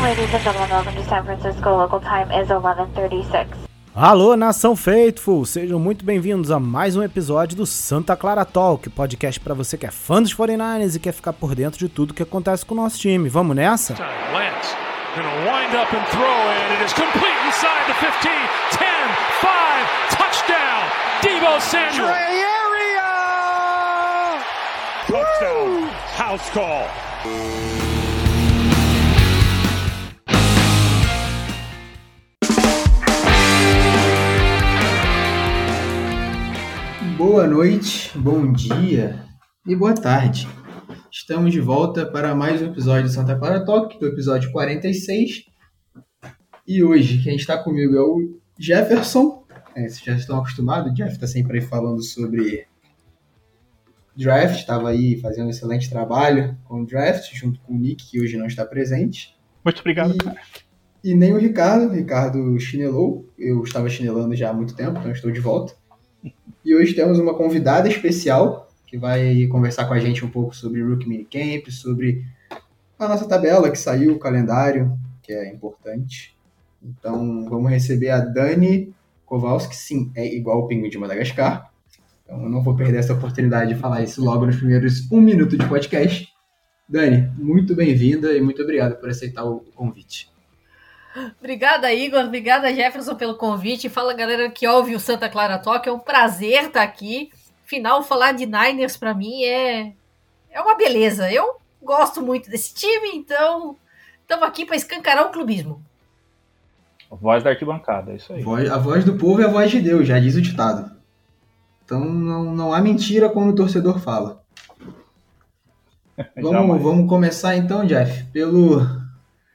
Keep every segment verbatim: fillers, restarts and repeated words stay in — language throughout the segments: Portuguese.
Ladies and gentlemen, welcome to San Francisco. Local time is eleven thirty-six. Alô, nação Faithful! Sejam muito bem-vindos a mais um episódio do Santa Clara Talk, podcast para você que é fã dos quarenta e nove ers e quer ficar por dentro de tudo que acontece com o nosso time. Vamos nessa? Lance, gonna wind up and throw it. It is complete inside the fifteen, ten, five, touchdown, Deebo Samuel. Touchdown, house call. Boa noite, bom dia e boa tarde. Estamos de volta para mais um episódio do Santa Clara Talk, do episódio quarenta e seis. E hoje quem está comigo é o Jefferson. É, vocês já estão acostumados, o Jeff está sempre aí falando sobre draft, estava aí fazendo um excelente trabalho com o draft, junto com o Nick, que hoje não está presente. Muito obrigado, e, cara. E nem o Ricardo, o Ricardo chinelou, eu estava chinelando já há muito tempo, então estou de volta. E hoje temos uma convidada especial que vai conversar com a gente um pouco sobre o Rookie Minicamp, sobre a nossa tabela que saiu, o calendário, que é importante. Então vamos receber a Dani Kowalski, sim, é igual o Pinguim de Madagascar. Então eu não vou perder essa oportunidade de falar isso logo nos primeiros um minuto de podcast. Dani, muito bem-vinda e muito obrigado por aceitar o convite. Obrigada, Igor. Obrigada, Jefferson, pelo convite. Fala, galera que ouve o Santa Clara Talk. É um prazer estar aqui. Afinal, falar de Niners para mim é... é uma beleza. Eu gosto muito desse time, então estamos aqui para escancarar o clubismo. A voz da arquibancada, é isso aí. A voz do povo é a voz de Deus, já diz o ditado. Então não, não há mentira quando o torcedor fala. vamos, vamos começar então, Jeff, pelo...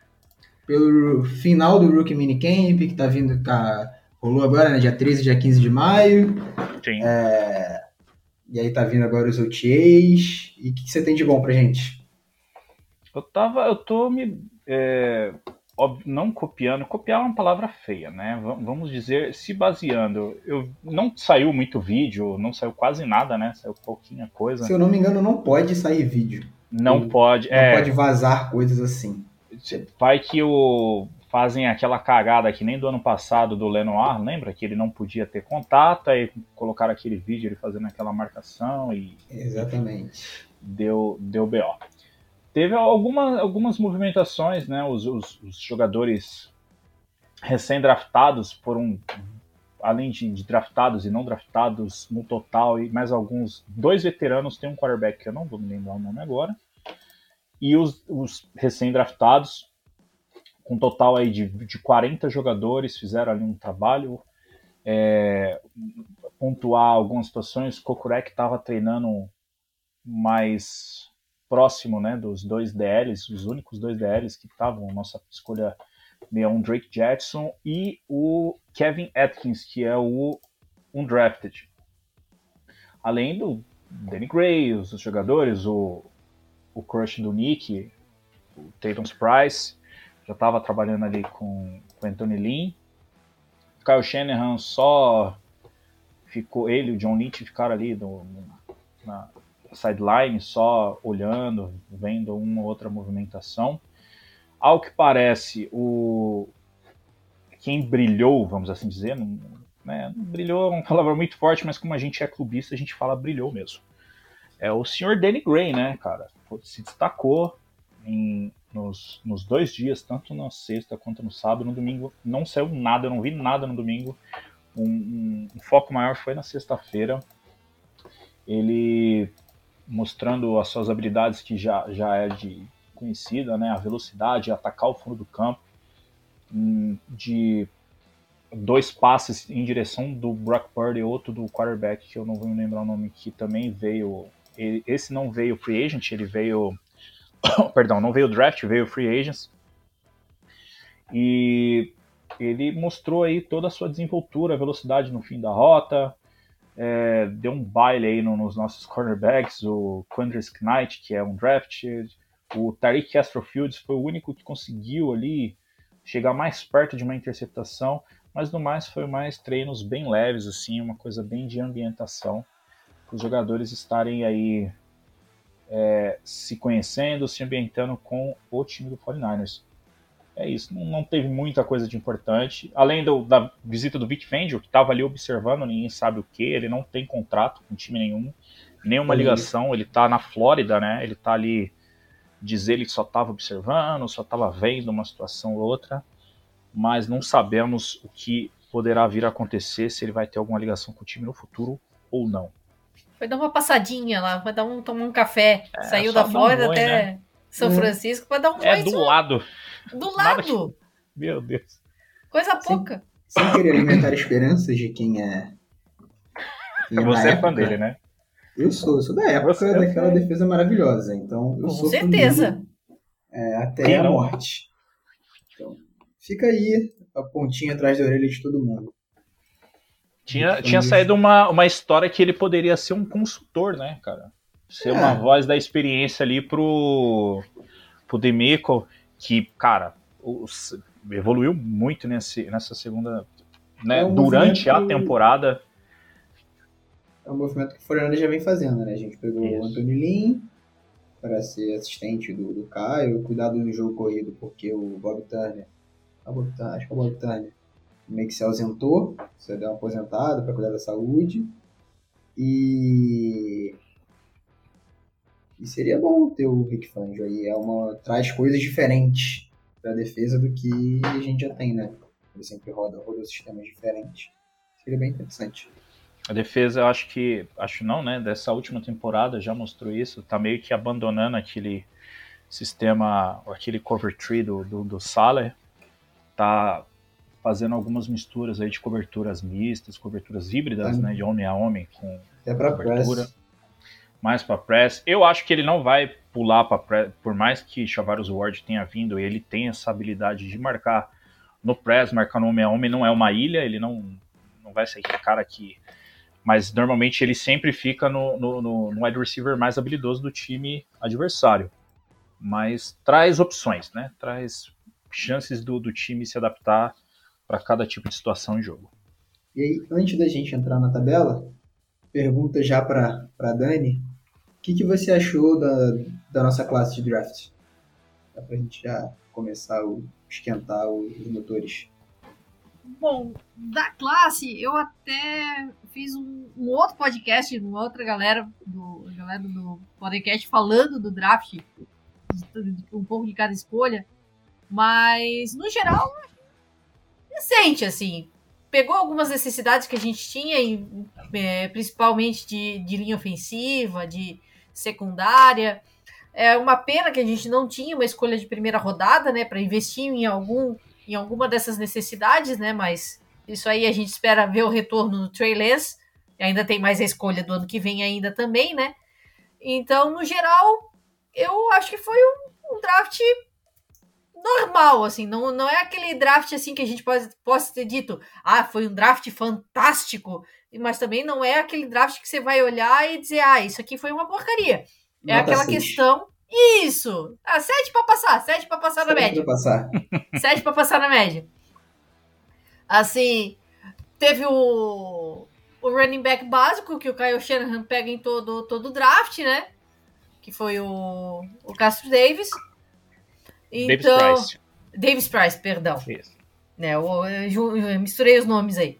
pelo final do Rookie Minicamp, que tá vindo, tá, rolou agora, né, dia treze, dia quinze de maio. Sim. É, e aí tá vindo agora os O T As. E o que, que você tem de bom pra gente? Eu tava, eu tô me, é, óbvio, não copiando, copiar é uma palavra feia, né, vamos dizer, se baseando, eu, não saiu muito vídeo, não saiu quase nada, né, saiu pouquinha coisa. Se eu não me engano, não pode sair vídeo. Não Ou, pode, Não é... pode vazar coisas assim. Vai que o, fazem aquela cagada que nem do ano passado do Lenoir, lembra? Que ele não podia ter contato, aí colocaram aquele vídeo ele fazendo aquela marcação e... Exatamente. Deu, deu B O. Teve alguma, algumas movimentações, né? Os, os, os jogadores recém-draftados foram, além de, de draftados e não draftados no total, e mais alguns, dois veteranos, tem um quarterback que eu não vou me lembrar o nome agora, e os, os recém-draftados, com um total aí de, de quarenta jogadores, fizeram ali um trabalho, é, pontuar algumas situações. Kokurek estava treinando mais próximo, né, dos dois D Ls, os únicos dois D Ls que estavam, nossa escolha sessenta e um, Drake Jackson, e o Kevin Atkins, que é o undrafted. Além do Danny Gray, os jogadores, o o crush do Nick, o Tatum Price, já estava trabalhando ali com o Anthony Lynn. Kyle Shanahan só ficou, ele e o John Lynch ficaram ali no, na sideline, só olhando, vendo uma ou outra movimentação. Ao que parece, o quem brilhou, vamos assim dizer, não, né, brilhou é uma palavra muito forte, mas como a gente é clubista, a gente fala brilhou mesmo. É o senhor Danny Gray, né, cara? Se destacou em, nos, nos dois dias, tanto na sexta quanto no sábado. No domingo não saiu nada, eu não vi nada no domingo. Um, um, um foco maior foi na sexta-feira. Ele mostrando as suas habilidades, que já, já é de conhecida, né? A velocidade, atacar o fundo do campo, de dois passes em direção do Brock Purdy, outro do quarterback, que eu não vou me lembrar o nome, que também veio... Esse não veio free agent, ele veio... Perdão, não veio draft, veio free agents. E ele mostrou aí toda a sua desenvoltura, a velocidade no fim da rota. É, deu um baile aí no, nos nossos cornerbacks, o Quandris Knight, que é um drafted. O Tariq Castrofields foi o único que conseguiu ali chegar mais perto de uma interceptação. Mas no mais foi mais treinos bem leves, assim, uma coisa bem de ambientação, para os jogadores estarem aí é, se conhecendo, se ambientando com o time do quarenta e nove ers. é isso, não, não teve muita coisa de importante. Além do, da visita do Vic Fangio, que estava ali observando, ninguém sabe o que, ele não tem contrato com time nenhum, nenhuma ligação, ele tá na Flórida, né? Ele tá ali, diz ele que só estava observando, só estava vendo uma situação ou outra, mas não sabemos o que poderá vir a acontecer, se ele vai ter alguma ligação com o time no futuro ou não. Foi dar uma passadinha lá, vai dar um, tomar um café, é, saiu da um Flórida boi, até né? São Francisco, vai dar um É do só. lado. Do lado. Que... Meu Deus. Coisa pouca. Sem, sem querer alimentar esperanças de quem é... Quem é Você é época, fã dele, né? Eu sou, eu sou da época Você daquela é... defesa maravilhosa, então eu Com sou certeza. Dele, é, até quem a não? morte. Então, fica aí a pontinha atrás da orelha de todo mundo. Tinha, tinha saído uma, uma história que ele poderia ser um consultor, né, cara? Ser É. uma voz da experiência ali pro, pro DeMeco, que, cara, os, evoluiu muito nesse, nessa segunda... Né, É um durante a movimento- temporada. É um movimento que o Fortaleza já vem fazendo, né? A gente pegou Isso. o Anthony Lynn para ser assistente do, do Caio, cuidado no jogo corrido, porque o Bob Turner, ah, Bob Turner acho que é o Bob Turner, meio que se ausentou, se deu uma aposentada para cuidar da saúde. E... e seria bom ter o Vic Fangio aí. É uma, traz coisas diferentes para a defesa do que a gente já tem, né? Ele sempre roda, roda sistemas diferentes. Seria bem interessante. A defesa, eu acho que, acho não, né, dessa última temporada já mostrou isso, tá meio que abandonando aquele sistema, aquele cover tree do, do, do Saleh, tá fazendo algumas misturas aí de coberturas mistas, coberturas híbridas, Tá. né, de homem a homem, com Até para cobertura, press. mais para press. Eu acho que ele não vai pular para press, por mais que Charvarius Ward tenha vindo, ele tem essa habilidade de marcar no press, marcar no homem a homem, não é uma ilha, ele não, não vai ser aquele cara que... Mas normalmente ele sempre fica no, no, no, no wide receiver mais habilidoso do time adversário. Mas traz opções, né? Traz chances do, do time se adaptar para cada tipo de situação em jogo. E aí, antes da gente entrar na tabela, pergunta já para a Dani, o que, que você achou da, da nossa classe de draft? Dá pra gente já começar a esquentar os motores. Bom, da classe, eu até fiz um, um outro podcast com outra galera do, galera do podcast falando do draft, de, de, um pouco de cada escolha, mas, no geral, decente, assim. Pegou algumas necessidades que a gente tinha, em, é, principalmente de, de linha ofensiva, de secundária. É uma pena que a gente não tinha uma escolha de primeira rodada, né, para investir em algum... em alguma dessas necessidades, né, mas isso aí a gente espera ver o retorno do Trey Lance, ainda tem mais a escolha do ano que vem ainda também, né, então, no geral, eu acho que foi um, um draft normal, assim, não, não é aquele draft, assim, que a gente pode, possa ter dito, ah, foi um draft fantástico, mas também não é aquele draft que você vai olhar e dizer, ah, isso aqui foi uma porcaria, é Nota aquela seis. questão... Isso! Ah, sete pra passar, sete pra passar na Sete média. pra passar. Sete pra passar na média. Assim, teve o, o running back básico, que o Kyle Shanahan pega em todo, todo o draft, né? Que foi o, o Castro Davis. Então, Davis Price. Davis Price, perdão. Isso. Né, eu, eu, eu misturei os nomes aí.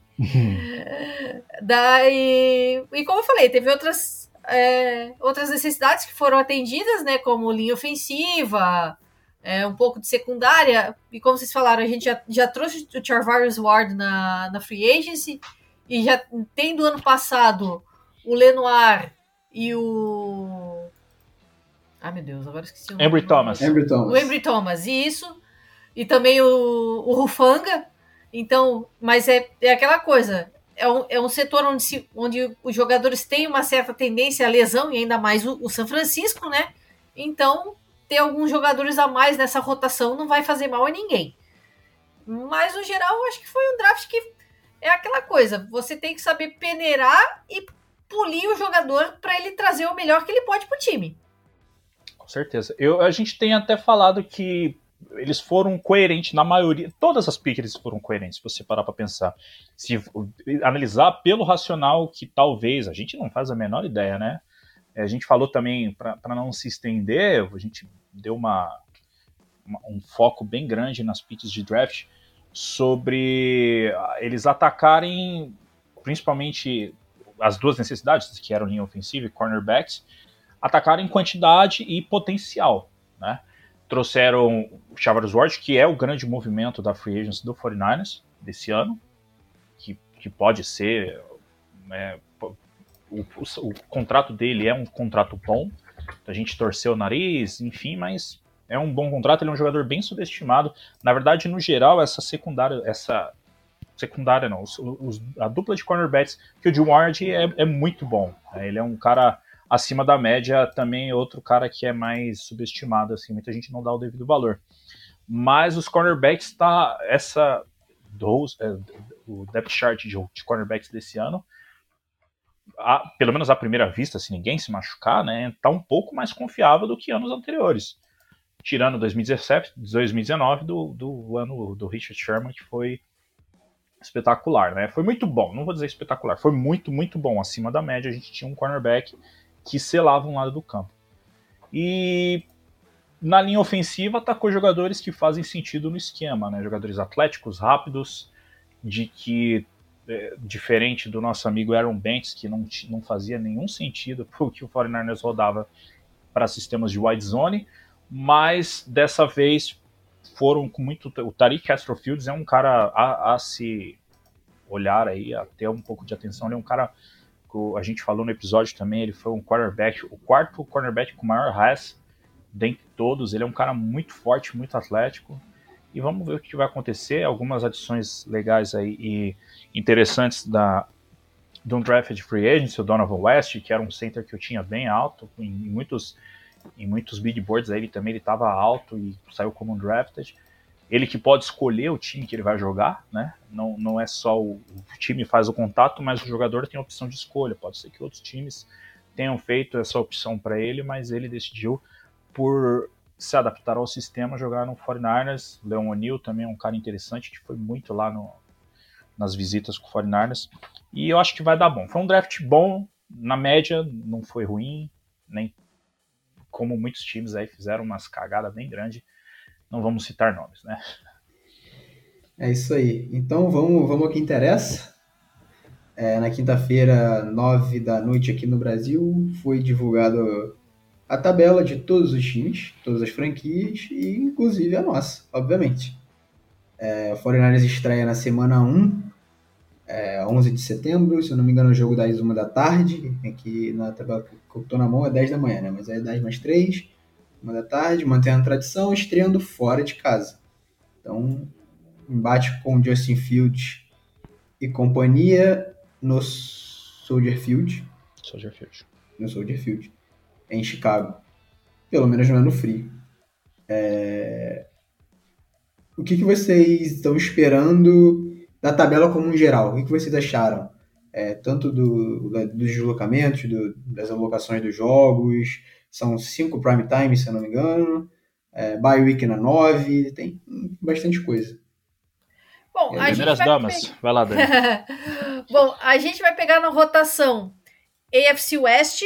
Daí, e como eu falei, teve outras... É, outras necessidades que foram atendidas, né, como linha ofensiva, é, um pouco de secundária, e como vocês falaram, a gente já, já trouxe o Charvarius Ward na, na Free Agency, e já tem do ano passado o Lenoir e o... Ai, meu Deus, agora esqueci o nome. Embry Thomas. Embry Thomas. O Embry Thomas, isso, e também o, o Hufanga, então, mas é, é aquela coisa... É um, é um setor onde, se, onde os jogadores têm uma certa tendência à lesão, e ainda mais o, o São Francisco, né? Então, ter alguns jogadores a mais nessa rotação não vai fazer mal a ninguém. Mas, no geral, acho que foi um draft que é aquela coisa. Você tem que saber peneirar e polir o jogador para ele trazer o melhor que ele pode pro time. Com certeza. Eu, a gente tem até falado que eles foram coerentes na maioria, todas as picks eles foram coerentes, se você parar para pensar. Se analisar pelo racional que talvez, a gente não faz a menor ideia, né? A gente falou também, para não se estender, a gente deu uma, um foco bem grande nas picks de draft sobre eles atacarem principalmente as duas necessidades, que eram linha ofensiva e cornerbacks, atacarem quantidade e potencial, né? Trouxeram o Charvarius Ward, que é o grande movimento da free agency do forty-niners desse ano, que, que pode ser... É, o, o, o contrato dele é um contrato bom, a gente torceu o nariz, enfim, mas é um bom contrato, ele é um jogador bem subestimado. Na verdade, no geral, essa secundária, essa secundária não, os, os, a dupla de cornerbacks, que o Jim Ward é, é muito bom, né? Ele é um cara acima da média, também outro cara que é mais subestimado, assim, muita gente não dá o devido valor. Mas os cornerbacks, tá, essa, dos, é, o depth chart de, de cornerbacks desse ano, a, pelo menos à primeira vista, se ninguém se machucar, né, tá um pouco mais confiável do que anos anteriores. Tirando dois mil e dezessete, dois mil e dezenove do, do ano do Richard Sherman, que foi espetacular, né? Foi muito bom, não vou dizer espetacular, foi muito, muito bom. Acima da média, a gente tinha um cornerback que selava um lado do campo. E na linha ofensiva atacou jogadores que fazem sentido no esquema, né? Jogadores atléticos, rápidos, de que, é, diferente do nosso amigo Aaron Banks, que não, não fazia nenhum sentido pro que o forty-niners rodava para sistemas de wide zone, mas dessa vez foram com muito... O Tariq Castro Fields é um cara a, a se olhar aí, a ter um pouco de atenção. Ele é um cara, a gente falou no episódio também, ele foi um quarterback, o quarto cornerback com maior raça dentre todos. Ele é um cara muito forte, muito atlético. E vamos ver o que vai acontecer. Algumas adições legais aí e interessantes da, de um draft de free agency, o Donovan West, que era um center que eu tinha bem alto, em, em muitos... Em muitos big boards aí, ele também estava alto e saiu como undrafted. Ele que pode escolher o time que ele vai jogar, né? Não, não é só o, o time faz o contato, mas o jogador tem a opção de escolha. Pode ser que outros times tenham feito essa opção para ele, mas ele decidiu, por se adaptar ao sistema, jogar no forty-niners. Leon O'Neal também é um cara interessante, que foi muito lá no, nas visitas com o forty-niners. E eu acho que vai dar bom. Foi um draft bom, na média, não foi ruim, nem como muitos times aí fizeram umas cagadas bem grandes, não vamos citar nomes, né? É isso aí. Então vamos, vamos ao que interessa. É, na quinta-feira, nove da noite aqui no Brasil, foi divulgado a tabela de todos os times, todas as franquias, e inclusive a nossa, obviamente. É, o forty-niners estreia na semana um, é, onze de setembro, se eu não me engano, o jogo das uma da tarde, aqui na tabela que eu tô na mão é dez da manhã, né? Mas aí é dez mais três, uma da tarde, mantendo a tradição, estreando fora de casa. Então, embate com Justin Fields e companhia no Soldier Field. Soldier Field. No Soldier Field, em Chicago. Pelo menos não é no frio. É... O que, que vocês estão esperando da tabela como um geral? O que, que vocês acharam? É, tanto do, da, dos deslocamentos, do, das alocações dos jogos, são cinco prime time, se eu não me engano, é, bye week na nove, tem bastante coisa. Bom, a Primeiras gente damas, vai... vai lá, Dani. Bom, a gente vai pegar na rotação A F C West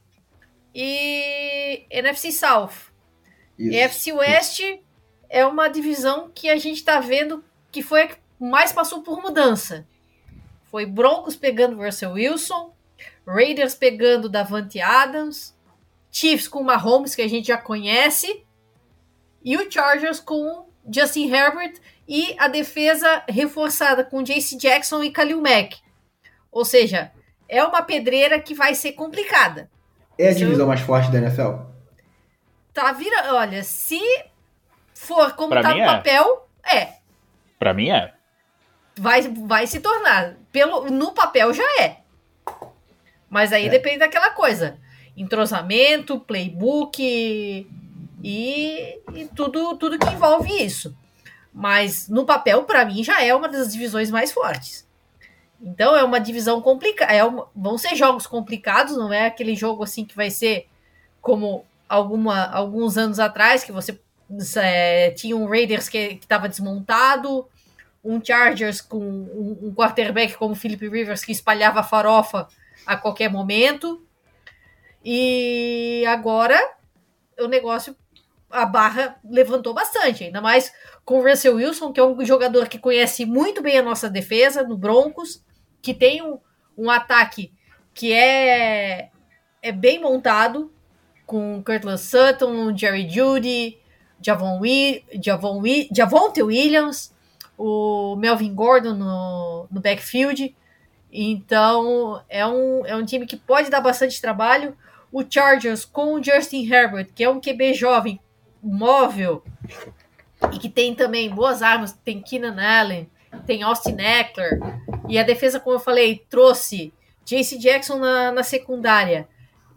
e N F C South. Isso. A F C West é uma divisão que a gente está vendo que foi a que mais passou por mudança. Foi Broncos pegando Russell Wilson, Raiders pegando Davante Adams, Chiefs com Mahomes, que a gente já conhece, e o Chargers com Justin Herbert e a defesa reforçada com J C Jackson e Khalil Mack. Ou seja, é uma pedreira que vai ser complicada. É a divisão mais forte da N F L? Tá virando, olha, se for como Pra tá mim no é. papel, é. Pra mim é. Vai, vai se tornar. Pelo, no papel já é. Mas aí É. depende daquela coisa. Entrosamento, playbook e, e tudo, tudo que envolve isso. Mas no papel, para mim, já é uma das divisões mais fortes. Então é uma divisão complicada. É uma, vão ser jogos complicados, não é aquele jogo assim que vai ser como alguma, alguns anos atrás, que você é, tinha um Raiders que estava desmontado, um Chargers com um, um quarterback como o Philip Rivers que espalhava farofa a qualquer momento. E agora o negócio a barra levantou bastante, ainda mais com o Russell Wilson, que é um jogador que conhece muito bem a nossa defesa no Broncos, que tem um, um ataque que é, é bem montado, com Cortland Sutton, Jerry Jeudy, Javon Wi- Javon Wi- Javonte Williams, o Melvin Gordon no, no backfield. Então, é um, é um time que pode dar bastante trabalho. O Chargers com o Justin Herbert, que é um Q B jovem, móvel, e que tem também boas armas, tem Keenan Allen, tem Austin Eckler, e a defesa, como eu falei, trouxe J C Jackson na, na secundária,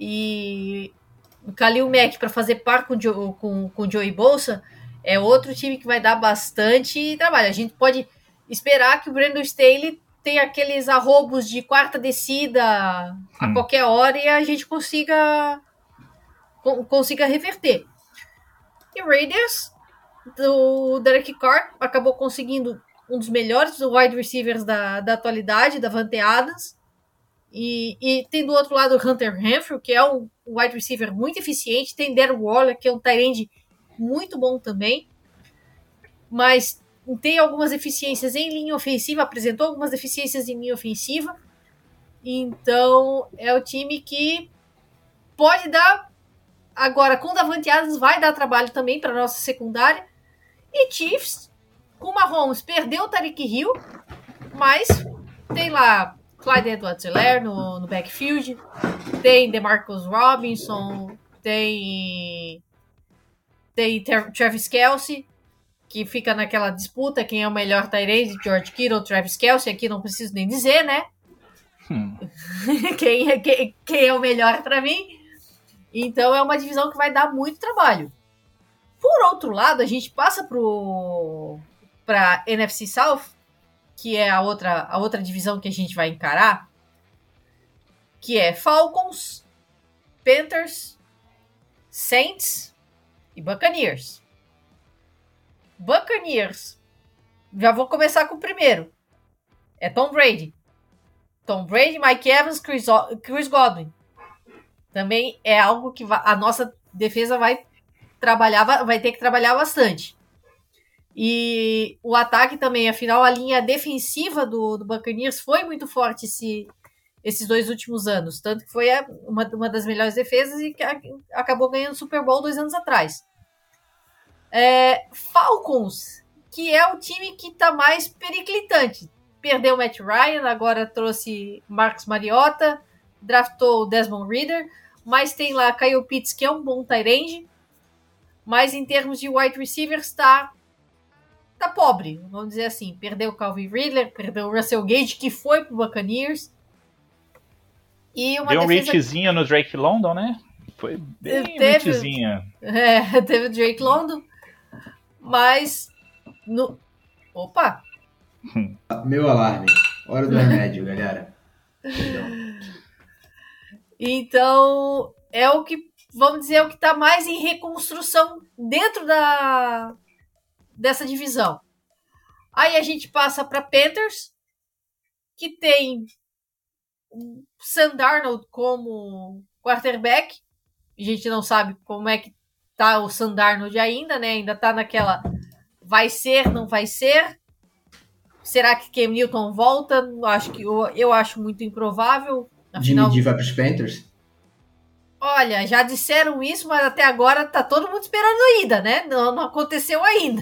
e o Khalil Mack para fazer par com o jo, com, com Joey Bosa, é outro time que vai dar bastante trabalho. A gente pode esperar que o Brandon Staley tenha aqueles arrobos de quarta descida hum. a qualquer hora e a gente consiga, consiga reverter. E o Raiders, do Derek Carr, acabou conseguindo um dos melhores wide receivers da, da atualidade, Davante Adams. E, e tem do outro lado o Hunter Renfrew, que é um wide receiver muito eficiente. Tem Darren Waller, que é um tight end muito bom também. Mas tem algumas deficiências em linha ofensiva, apresentou algumas deficiências em linha ofensiva. Então, é o time que pode dar... Agora, com o Davante Adams, vai dar trabalho também para a nossa secundária. E Chiefs, com o Mahomes, perdeu o Tyreek Hill, mas tem lá Clyde Edwards-Helaire no, no backfield, tem DeMarcus Robinson, tem, tem Travis Kelce, que fica naquela disputa, quem é o melhor tight end, George Kittle, Travis Kelce, aqui não preciso nem dizer, né? Hum. quem, é, quem, quem é o melhor para mim? Então é uma divisão que vai dar muito trabalho. Por outro lado, a gente passa para a N F C South, que é a outra, a outra divisão que a gente vai encarar, que é Falcons, Panthers, Saints e Buccaneers. Buccaneers, já vou começar com o primeiro. É Tom Brady. Tom Brady, Mike Evans, Chris, Chris Godwin. Também é algo que a nossa defesa vai trabalhar, vai ter que trabalhar bastante. E o ataque também, afinal, a linha defensiva do, do Buccaneers foi muito forte esse, esses dois últimos anos. Tanto que foi uma, uma das melhores defesas e que acabou ganhando o Super Bowl dois anos atrás. É, Falcons, que é o time que está mais periclitante. Perdeu o Matt Ryan, agora trouxe Marcus Mariota, draftou o Desmond Ridder, mas tem lá Kyle Pitts, que é um bom tight end, mas em termos de wide receivers está tá pobre, vamos dizer assim. Perdeu o Calvin Ridley, perdeu o Russell Gage, que foi pro Buccaneers. E uma Deu um defesa... reachzinho no Drake London, né? Foi bem teve, reachzinho. É, teve o Drake London, mas no... Opa! Meu alarme. Hora do remédio, galera. Então, é o que, vamos dizer, é o que está mais em reconstrução dentro da, dessa divisão. Aí a gente passa para Panthers, que tem o Sam Darnold como quarterback. A gente não sabe como é que tá o Sam Darnold ainda, né? Ainda tá naquela vai ser, não vai ser. Será que Cam Newton volta? Acho que eu, eu acho muito improvável. Afinal, Jimmy G vai para os Panthers? Olha, já disseram isso, mas até agora tá todo mundo esperando ainda, né? Não, não aconteceu ainda.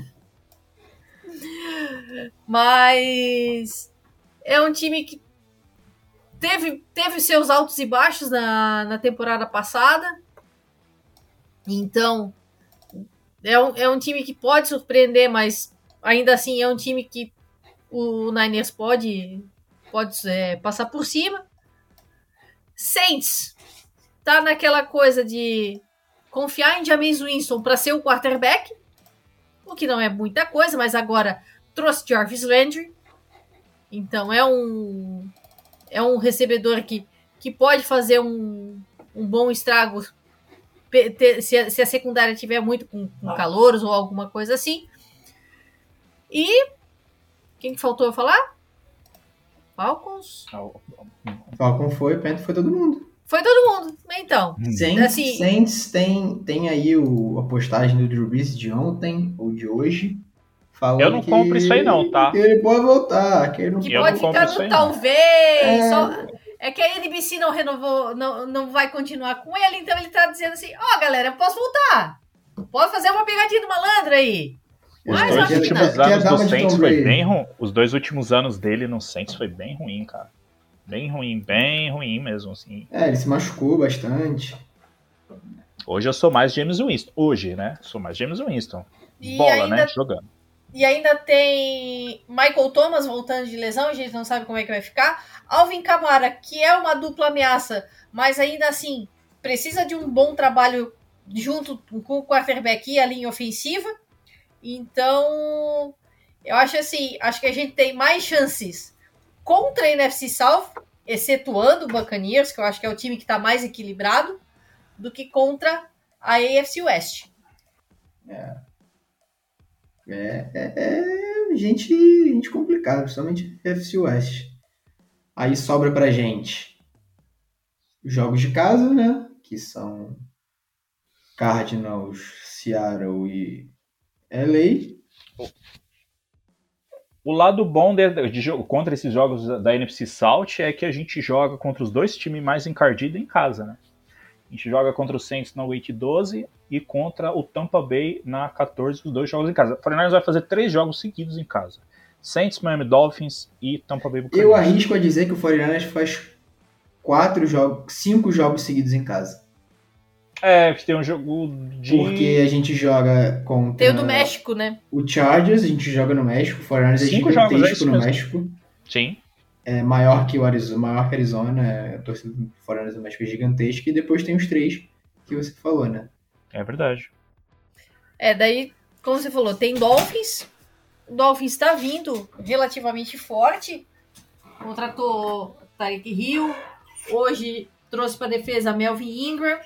Mas é um time que teve, teve seus altos e baixos na, na temporada passada. Então, é um, é um time que pode surpreender, mas ainda assim é um time que o Niners pode, pode é, passar por cima. Saints tá naquela coisa de confiar em Jameis Winston para ser o quarterback, o que não é muita coisa, mas agora trouxe Jarvis Landry, então é um é um recebedor que, que pode fazer um, um bom estrago se a, se a secundária tiver muito com, com calouros ou alguma coisa assim. E quem que faltou eu falar? Falcons? Falcon foi, Panthers foi todo mundo. Foi todo mundo. Então, Saints, assim... Saints tem, tem aí o, a postagem do Drew Brees de ontem, ou de hoje, falando Eu não que, compro isso aí não, tá? que ele pode voltar, que ele não Que Eu pode não compro ficar isso no aí, talvez. É. Só... É que a N B C não renovou, não, não vai continuar com ele, então ele tá dizendo assim, ó, oh, galera, eu posso voltar. Pode fazer uma pegadinha do malandro aí. Os Mas dois acho que últimos não. anos Quer dar do uma de Saints Tom foi Brady. bem ruim. Os dois últimos anos dele no Saints foi bem ruim, cara. Bem ruim, bem ruim mesmo, assim. É, ele se machucou bastante. Hoje eu sou mais James Winston. Hoje, né? Sou mais James Winston. E Bola, ainda- né? Jogando. E ainda tem Michael Thomas voltando de lesão, a gente não sabe como é que vai ficar. Alvin Kamara, que é uma dupla ameaça, mas ainda assim precisa de um bom trabalho junto com o quarterback e a linha ofensiva. Então, eu acho assim, acho que a gente tem mais chances contra a N F C South, excetuando o Buccaneers, que eu acho que é o time que está mais equilibrado, do que contra a A F C West. É, é, é gente, gente complicada, principalmente F C West. Aí sobra pra gente os jogos de casa, né? Que são Cardinals, Seattle e L A. O lado bom de, de jogo contra esses jogos da N F C South é que a gente joga contra os dois times mais encardidos em casa, né? A gente joga contra o Saints na Week doze e contra o Tampa Bay na quatorze, os dois jogos em casa. O forty-niners vai fazer três jogos seguidos em casa. Saints, Miami Dolphins e Tampa Bay Buccaneers. Eu arrisco a dizer que o forty-niners faz quatro jogos, cinco jogos seguidos em casa. É, tem um jogo de... Porque a gente joga contra Tem o do México, né? o Chargers, a gente joga no México, o forty-niners é Cinco jogos, é gigantesco isso no mesmo. México. Sim. É maior que o Arizona, maior que Arizona, é, a torcida do forty-niners do México é gigantesca, e depois tem os três que você falou, né? É verdade. É, daí, como você falou, tem Dolphins. O Dolphins está vindo relativamente forte. Contratou Tyreek Hill. Hoje trouxe para defesa Melvin Ingram.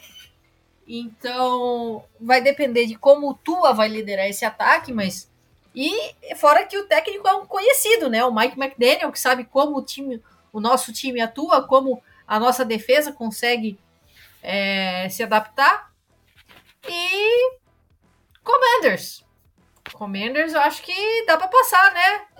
Então, vai depender de como o Tua vai liderar esse ataque, mas... E fora que o técnico é um conhecido, né? O Mike McDaniel, que sabe como o time, o nosso time atua, como a nossa defesa consegue é, se adaptar. E Commanders. Commanders, eu acho que dá pra passar,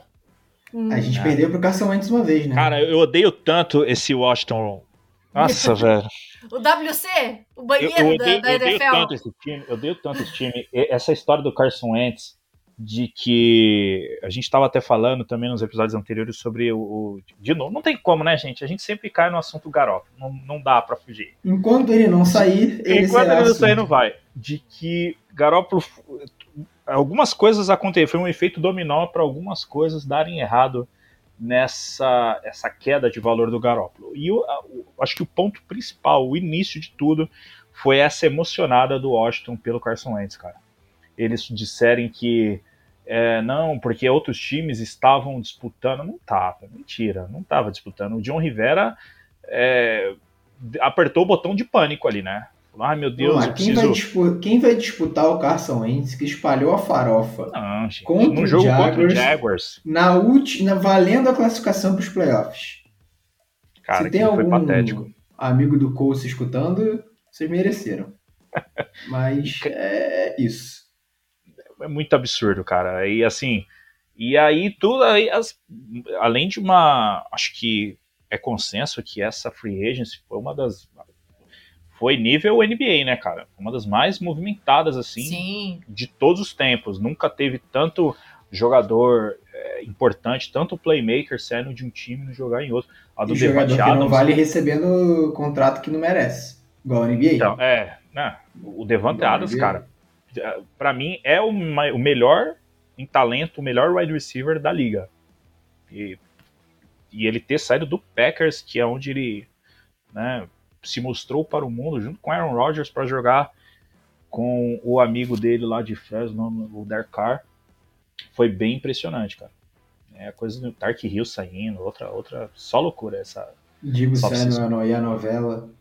né? A gente Ah. perdeu pro Carson Wentz uma vez, né? Cara, eu odeio tanto esse Washington. Nossa, velho. O W C, o Eu, banheiro eu da, odeio, da eu odeio N F L. tanto esse time. Eu odeio tanto esse time. E- Essa história do Carson Wentz, de que a gente estava até falando também nos episódios anteriores sobre o, o- de novo, não tem como, né, gente? A gente sempre cai no assunto Garoppolo, não, não dá pra fugir. Enquanto ele não sair, ele Enquanto será ele não assunto. sair, não vai. De que Garoppolo, algumas coisas aconteceram, foi um efeito dominó para algumas coisas darem errado nessa essa queda de valor do Garoppolo. E eu, eu acho que o ponto principal, o início de tudo, foi essa emocionada do Washington pelo Carson Wentz, cara. Eles disserem que é, não, porque outros times estavam disputando. Não tava, mentira, não tava disputando. O John Rivera é, apertou o botão de pânico ali, né? Falou, ai meu Deus, Vamos lá, eu quem, preciso... vai dispu- quem vai disputar o Carson Wentz, que espalhou a farofa Não, gente, Contra no o jogo contra o Jaguars. Jaguars, na última, valendo a classificação para os playoffs? cara, Se tem aquilo foi algum patético. amigo do Colts escutando, vocês mereceram. Mas é isso. É muito absurdo, cara. E assim, e aí tudo aí, as- além de uma, acho que é consenso que essa free agency foi uma das, foi nível N B A, né, cara? Uma das mais movimentadas assim Sim. de todos os tempos. Nunca teve tanto jogador é, importante, tanto playmaker saindo de um time e jogar em outro. A do E jogador Devante que não Adams, vale recebendo contrato que não merece. Igual a N B A. então, é, né? O Devante Igual a Adams, N B A. cara, pra mim é o, ma- o melhor em talento, o melhor wide receiver da liga. E, e ele ter saído do Packers, que é onde ele, né, se mostrou para o mundo, junto com Aaron Rodgers, para jogar com o amigo dele lá de Fresno, o Derek Carr, foi bem impressionante, cara. É a coisa do Tark Hill saindo, outra, outra, só loucura essa. Digo Só Samuel e a novela.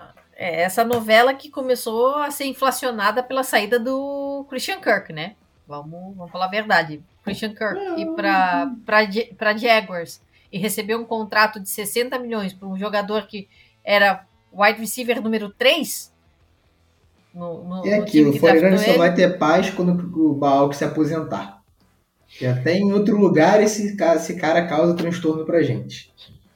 É essa novela que começou a ser inflacionada pela saída do Christian Kirk, né? Vamos, vamos falar a verdade. Christian Kirk ir para para Jaguars e receber um contrato de sessenta milhões para um jogador que era wide receiver número três. No, no, é no aquilo, o forty-niners só ele. vai ter paz quando o Baal se aposentar. Que até em outro lugar esse cara, esse cara causa transtorno pra gente.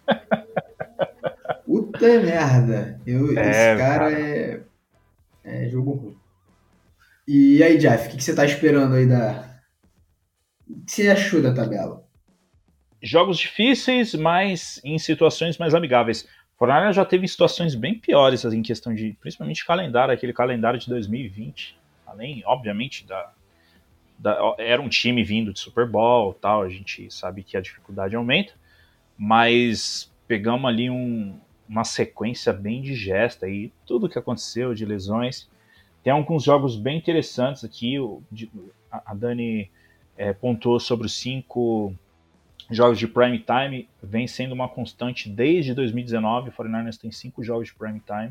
Puta merda. Eu, É, esse cara, cara. É, é jogo ruim. E aí, Jeff, o que, que você tá esperando aí da... O que você achou da tabela? Jogos difíceis, mas em situações mais amigáveis. O forty-niners já teve situações bem piores assim, em questão de, principalmente calendário, aquele calendário de dois mil e vinte. Além, obviamente, da, da, era um time vindo de Super Bowl, tal, a gente sabe que a dificuldade aumenta, mas pegamos ali um, uma sequência bem digesta e tudo que aconteceu de lesões. Tem alguns jogos bem interessantes aqui. A Dani é, pontuou sobre os cinco jogos de prime time, vem sendo uma constante desde dois mil e dezenove. O forty-niners tem cinco jogos de prime time.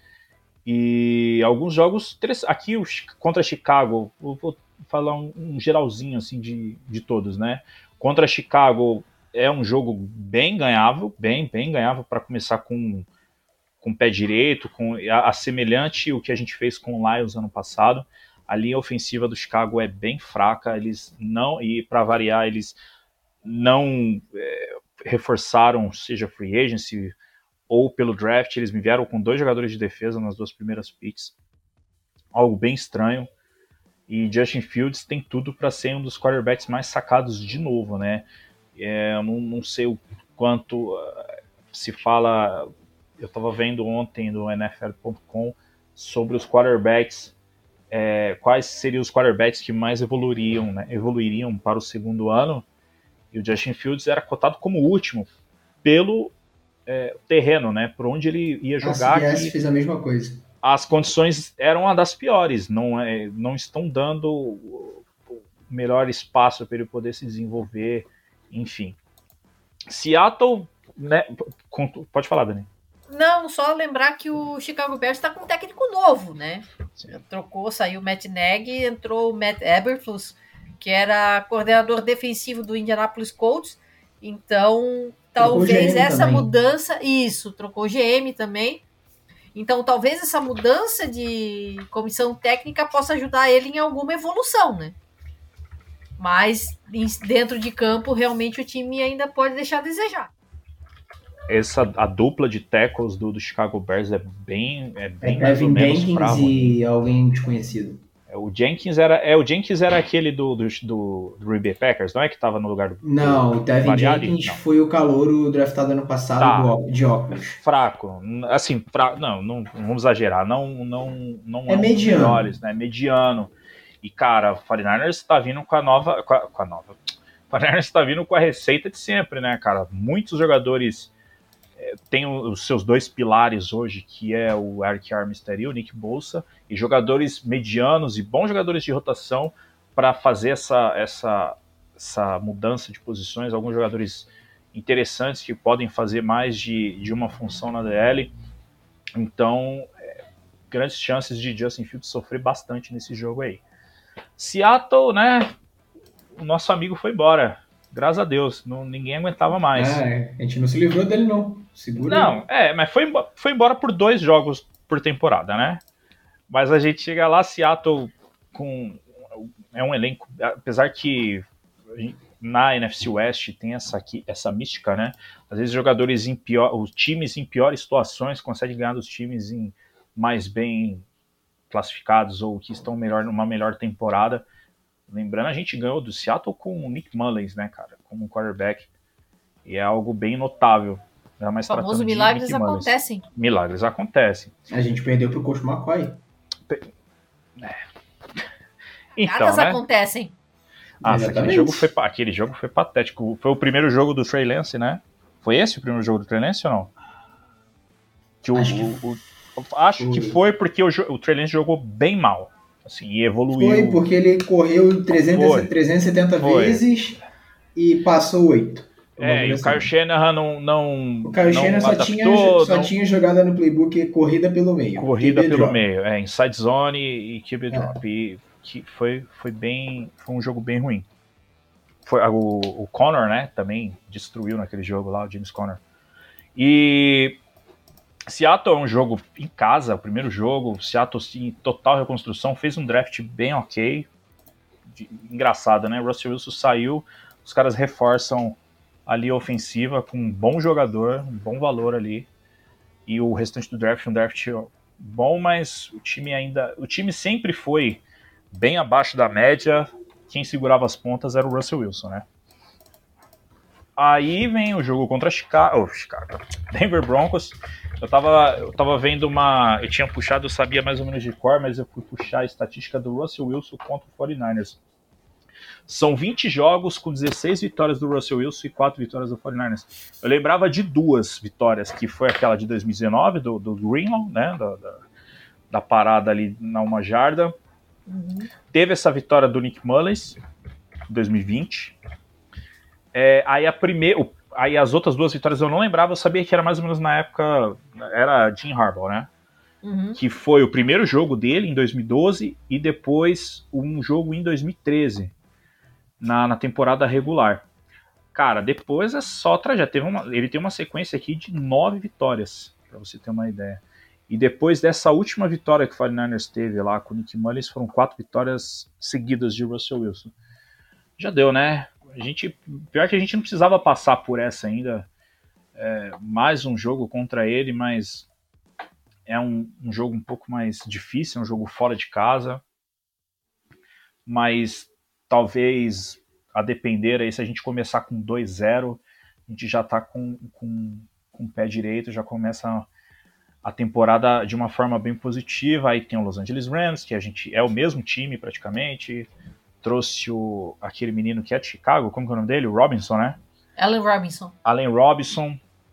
E alguns jogos aqui contra Chicago, vou falar um, um geralzinho assim de, de todos, né? Contra Chicago é um jogo bem ganhável, bem, bem ganhável para começar com com o pé direito, com a, a semelhante o que a gente fez com o Lions ano passado. A linha ofensiva do Chicago é bem fraca, eles não, e para variar, eles não é, reforçaram, seja free agency ou pelo draft, eles me vieram com dois jogadores de defesa nas duas primeiras picks, algo bem estranho, e Justin Fields tem tudo para ser um dos quarterbacks mais sacados de novo, né? É, eu não, não sei o quanto uh, se fala, eu estava vendo ontem no N F L ponto com sobre os quarterbacks, é, quais seriam os quarterbacks que mais evoluiriam, né? evoluiriam para o segundo ano, e o Justin Fields era cotado como último pelo é, terreno, né? Por onde ele ia jogar. A C B S fez a mesma coisa. As condições eram uma das piores, não, é, não estão dando o melhor espaço para ele poder se desenvolver, enfim. Seattle, né? Pode falar, Dani. Não, só lembrar que o Chicago Bears está com um técnico novo, né? Sim. Trocou, saiu o Matt Nagy, entrou o Matt Eberflus, que era coordenador defensivo do Indianapolis Colts. Então, talvez essa também. mudança... Isso, trocou o G M também. Então, talvez essa mudança de comissão técnica possa ajudar ele em alguma evolução, né? Mas, dentro de campo, realmente o time ainda pode deixar a desejar. Essa, a dupla de tackles do, do Chicago Bears é bem, é bem é mais ou menos Jenkins bravo. E alguém desconhecido. É, o Jenkins era, é, o Jenkins era aquele do, do, do, do Green Bay Packers, não é que estava no lugar do... Não, do, o Tevin Jenkins não. Foi o calouro draftado ano passado tá. do, de óculos. Fraco, assim, fra, não, não, não vamos exagerar, não, não, não é, é mediano. Melhores, né? Mediano. E, cara, o forty-niners está vindo com a nova... Com a, com a nova... O forty-niners está vindo com a receita de sempre, né, cara? Muitos jogadores... Tem os seus dois pilares hoje, que é o Eric Armstead e o Nick Bosa, e jogadores medianos e bons jogadores de rotação para fazer essa, essa, essa mudança de posições. Alguns jogadores interessantes que podem fazer mais de, de uma função na D L. Então, é, grandes chances de Justin Fields sofrer bastante nesse jogo aí. Seattle, né? O nosso amigo foi embora. Graças a Deus, não, ninguém aguentava mais. Ah, é. A gente não se livrou dele, não. Segura não, aí. é, mas foi, foi embora por dois jogos por temporada, né? Mas a gente chega lá, Seattle com... É um elenco, apesar que na N F C West tem essa, aqui, essa mística, né? Às vezes jogadores em pior... Os times em piores situações conseguem ganhar dos times em mais bem classificados ou que estão melhor numa melhor temporada. Lembrando, a gente ganhou do Seattle com o Nick Mullins, né, cara? Como um quarterback. E é algo bem notável. É mais o famoso milagres acontecem. Milagres acontecem. A gente perdeu pro Coach McCoy. É. Então, Nada né? acontecem. Nossa, aquele jogo, foi, aquele jogo foi patético. Foi o primeiro jogo do Trey Lance, né? Foi esse o primeiro jogo do Trey Lance ou não? Que o, acho que, o, o, acho que foi porque o, o Trey Lance jogou bem mal. Assim, e evoluiu. Foi porque ele correu trezentas, trezentas e setenta foi. vezes e passou oito. É, e o Kyle Shanahan não, não O Kyle Shanahan só, tinha, só não... tinha jogada no playbook corrida pelo meio. Corrida pelo drop. meio, é, inside zone e Q B é. drop. E que foi, foi bem. Foi um jogo bem ruim. Foi, o, o Connor, né, também destruiu naquele jogo lá, o James Conner. E Seattle é um jogo em casa, o primeiro jogo. Seattle em total reconstrução, fez um draft bem ok. De, engraçado, né? Russell Wilson saiu, os caras reforçam ali a ofensiva com um bom jogador, um bom valor ali. E o restante do draft, um draft bom, mas o time ainda. O time sempre foi bem abaixo da média. Quem segurava as pontas era o Russell Wilson, né? Aí vem o jogo contra Chicago, oh, Chicago, Denver Broncos. Eu tava, eu tava vendo uma. Eu tinha puxado, eu sabia mais ou menos de cor, mas eu fui puxar a estatística do Russell Wilson contra o forty-niners. São vinte jogos com dezesseis vitórias do Russell Wilson e quatro vitórias do forty-niners. Eu lembrava de duas vitórias, que foi aquela de dois mil e dezenove, do, do Greenlaw, né? Da, da, da parada ali na uma jarda. Uhum. Teve essa vitória do Nick Mullins, em dois mil e vinte. É, aí, a primeira, aí as outras duas vitórias eu não lembrava, eu sabia que era mais ou menos na época, era Jim Harbaugh, né? Uhum. Que foi o primeiro jogo dele em dois mil e doze e depois um jogo em dois mil e treze, na, na temporada regular. Cara, depois é só trajeto. Teve uma, ele tem uma sequência aqui de nove vitórias, pra você ter uma ideia. E depois dessa última vitória que o forty-niners teve lá com o Nick Mullins, foram quatro vitórias seguidas de Russell Wilson. Já deu, né? A gente, pior que a gente não precisava passar por essa ainda. É, mais um jogo contra ele, mas é um, um jogo um pouco mais difícil, é um jogo fora de casa. Mas talvez, a depender aí, se a gente começar com dois a zero, a gente já tá com, com, com o pé direito, já começa a temporada de uma forma bem positiva. Aí tem o Los Angeles Rams, que a gente é o mesmo time praticamente. Trouxe o, aquele menino que é de Chicago, como que é o nome dele? O Robinson, né? Allen Robinson. Allen Robinson.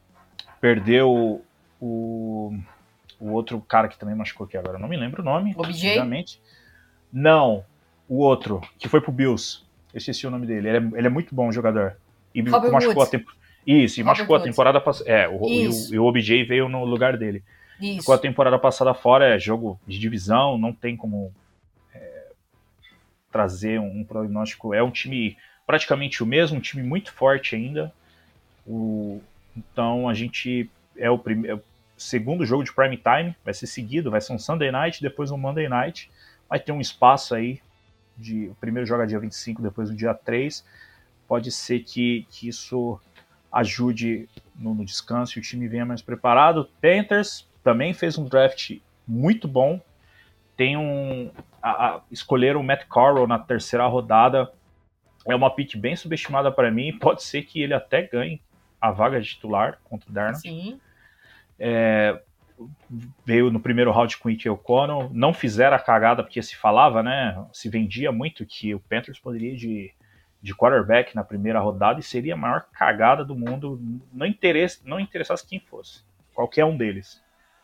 Perdeu o, o outro cara que também machucou aqui agora. Eu não me lembro o nome. O B J? Obviamente. Não. O outro, que foi pro Bills. Eu esqueci o nome dele. Ele é, ele é muito bom jogador. E Robert machucou Woods. a temporada. Isso, e Robert machucou Woods. a temporada passada. É, o, e, o, e o O B J veio no lugar dele. Isso. Ficou a temporada passada fora, é jogo de divisão, não tem como é, trazer um, um prognóstico. É um time praticamente o mesmo, um time muito forte ainda. O, então a gente é o, prime, é o segundo jogo de prime time, vai ser seguido, vai ser um Sunday night, depois um Monday night. Vai ter um espaço aí, de, o primeiro jogo é dia vinte e cinco, depois no dia três. Pode ser que, que isso ajude no, no descanso e o time venha mais preparado. Panthers também fez um draft muito bom. Tem um. A, a, escolheram o Matt Corral na terceira rodada. É uma pick bem subestimada para mim. Pode ser que ele até ganhe a vaga de titular contra o Darnold. Sim. É, veio no primeiro round com o Ike O'Connell. Não fizeram a cagada, porque se falava, né? Se vendia muito que o Panthers poderia ir de, de quarterback na primeira rodada e seria a maior cagada do mundo. Não, interessa, não interessasse quem fosse. Qualquer um deles.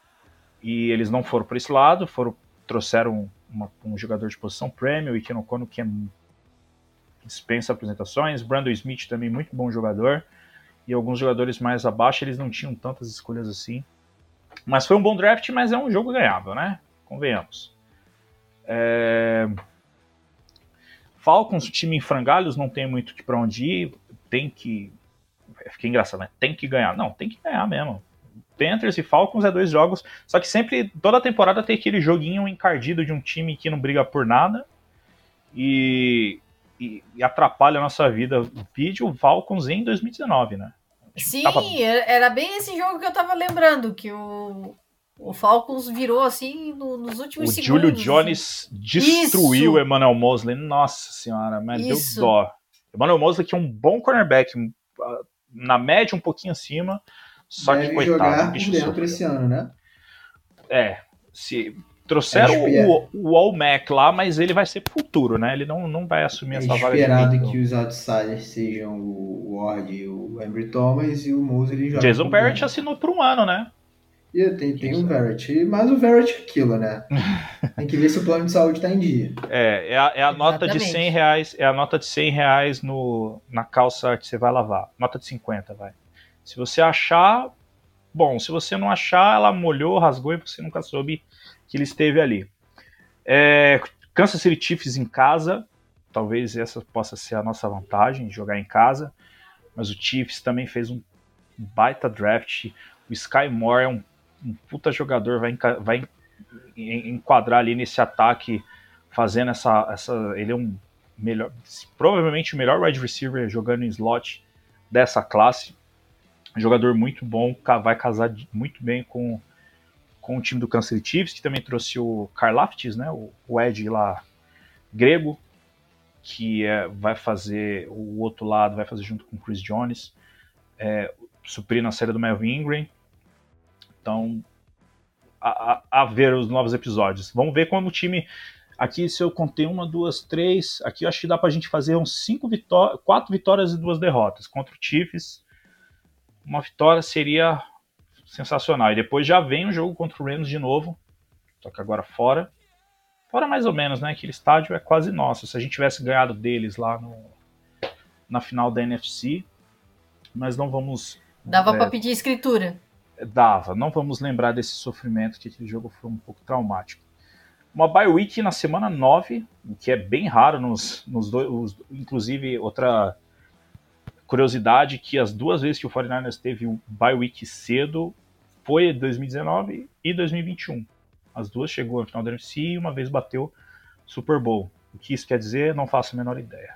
E eles não foram por esse lado, foram, trouxeram uma, um jogador de posição premium, o Ike O'Connell, que é, dispensa apresentações. Brandon Smith também muito bom jogador. E alguns jogadores mais abaixo, eles não tinham tantas escolhas assim. Mas foi um bom draft, mas é um jogo ganhável, né? Convenhamos. É... Falcons, time em frangalhos, não tem muito para onde ir. Tem que... Fiquei engraçado, né? Tem que ganhar. Não, tem que ganhar mesmo. Panthers e Falcons é dois jogos, só que sempre, toda a temporada tem aquele joguinho encardido de um time que não briga por nada e, e, e atrapalha a nossa vida. Vídeo Falcons em dois mil e dezenove, né? Sim, tava... era bem esse jogo que eu tava lembrando, que o, o Falcons virou assim no, nos últimos o segundos. O Julio Jones assim. destruiu Isso. o Emmanuel Mosley, nossa senhora, mas Isso. deu dó. Emmanuel Mosley que é um bom cornerback, na média um pouquinho acima, só Deve que coitado. jogar bicho por dentro sofreu. esse ano, né? É, se trouxeram é o, o All-Mac lá, mas ele vai ser pro futuro, né? Ele não, não vai assumir é essa vaga de esperado níquel. que os outsiders sejam o Ward e o Ambry Thomas e o Mosley joga. Jason Barrett assinou por um ano, né? E tem, tem o Verrett, mas o Verrett é aquilo, né? Tem que ver se o plano de saúde tá em dia. É, é a, é a nota de cem reais, é a nota de cem reais no, na calça que você vai lavar. Nota de cinquenta, vai. Se você achar, bom, se você não achar, ela molhou, rasgou e você nunca soube que ele esteve ali. É, Kansas City Chiefs em casa, talvez essa possa ser a nossa vantagem, jogar em casa, mas o Chiefs também fez um baita draft. O Sky Moore é um um puta jogador, vai, enca- vai enquadrar ali nesse ataque, fazendo essa, essa... Ele é um melhor, provavelmente o melhor wide receiver jogando em slot dessa classe. Jogador muito bom, vai casar muito bem com, com o time do Kansas City Chiefs, que também trouxe o Karlaftis, né, o, o Ed lá grego, que é, vai fazer o outro lado, vai fazer junto com o Chris Jones, é, suprindo a série do Melvin Ingram. Então, a, a, a ver os novos episódios. Vamos ver como o time... Aqui, se eu contei uma, duas, três... Aqui eu acho que dá pra gente fazer uns cinco vitórias, quatro vitórias e duas derrotas. Contra o Chiefs, uma vitória seria sensacional. E depois já vem o jogo contra o Rams de novo, só que agora fora. Fora mais ou menos, né? Aquele estádio é quase nosso. Se a gente tivesse ganhado deles lá no, na final da N F C, nós não vamos... Dava é, pra pedir escritura. Dava. Não vamos lembrar desse sofrimento, que aquele jogo foi um pouco traumático. Uma bye week na semana nove, o que é bem raro nos, nos dois... Os, inclusive, outra curiosidade, que as duas vezes que o quarenta e nine ers teve um bye week cedo foi dois mil e dezenove e dois mil e vinte e um. As duas chegou na final da N F C e uma vez bateu Super Bowl. O que isso quer dizer, não faço a menor ideia.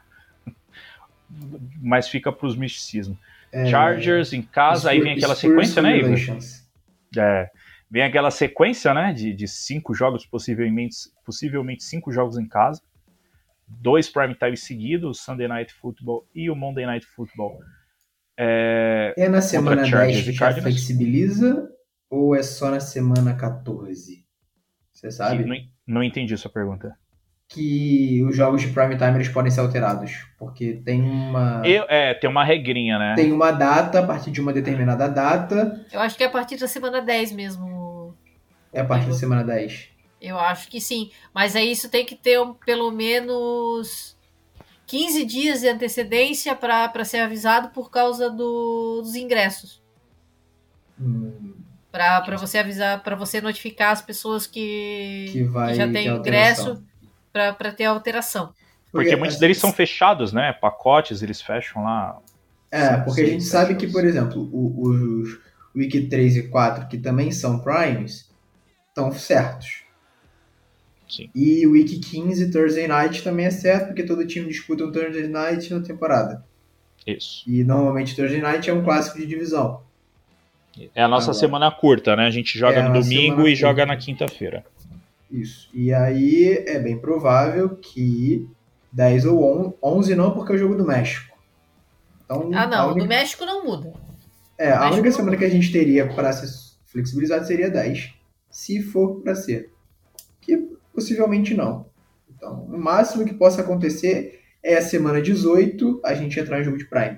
Mas fica para os misticismos. É, Chargers em casa, aí vem aquela sequência, né, Igor? É, vem aquela sequência, né, de, de cinco jogos, possivelmente, possivelmente cinco jogos em casa. Dois prime time seguidos, o Sunday Night Football e o Monday Night Football. É, é na semana dez que já flexibiliza ou é só na semana catorze? Você sabe? Não, não entendi sua pergunta. Que os jogos de prime time eles podem ser alterados, porque tem uma... Eu, é, tem uma regrinha, né? Tem uma data, a partir de uma determinada data. Eu acho que é a partir da semana dez mesmo. É a partir da semana dez. Eu acho que sim, mas aí isso tem que ter um, pelo menos quinze dias de antecedência para ser avisado por causa do, dos ingressos. Hum. Para você avisar, para você notificar as pessoas que, que, vai, que já tem ingresso para ter alteração. Porque, porque muitos deles são fechados, né? Pacotes, eles fecham lá. É, porque a gente sabe que, por exemplo, os Week três e quatro, que também são primes, estão certos. Sim. E o Week quinze, Thursday Night, também é certo, porque todo time disputa um Thursday Night na temporada. Isso. E normalmente Thursday Night é um clássico de divisão. É a nossa Agora, semana curta, né? A gente joga é no domingo e curta. joga na quinta-feira. Isso. E aí é bem provável que dez ou onze não, porque é o jogo do México. Então, ah, não. Única... Do México não muda. É, a única semana muda. que a gente teria para ser flexibilizado seria dez. Se for para ser. Que possivelmente não. Então, o máximo que possa acontecer é a semana dezoito a gente entrar em jogo de Prime.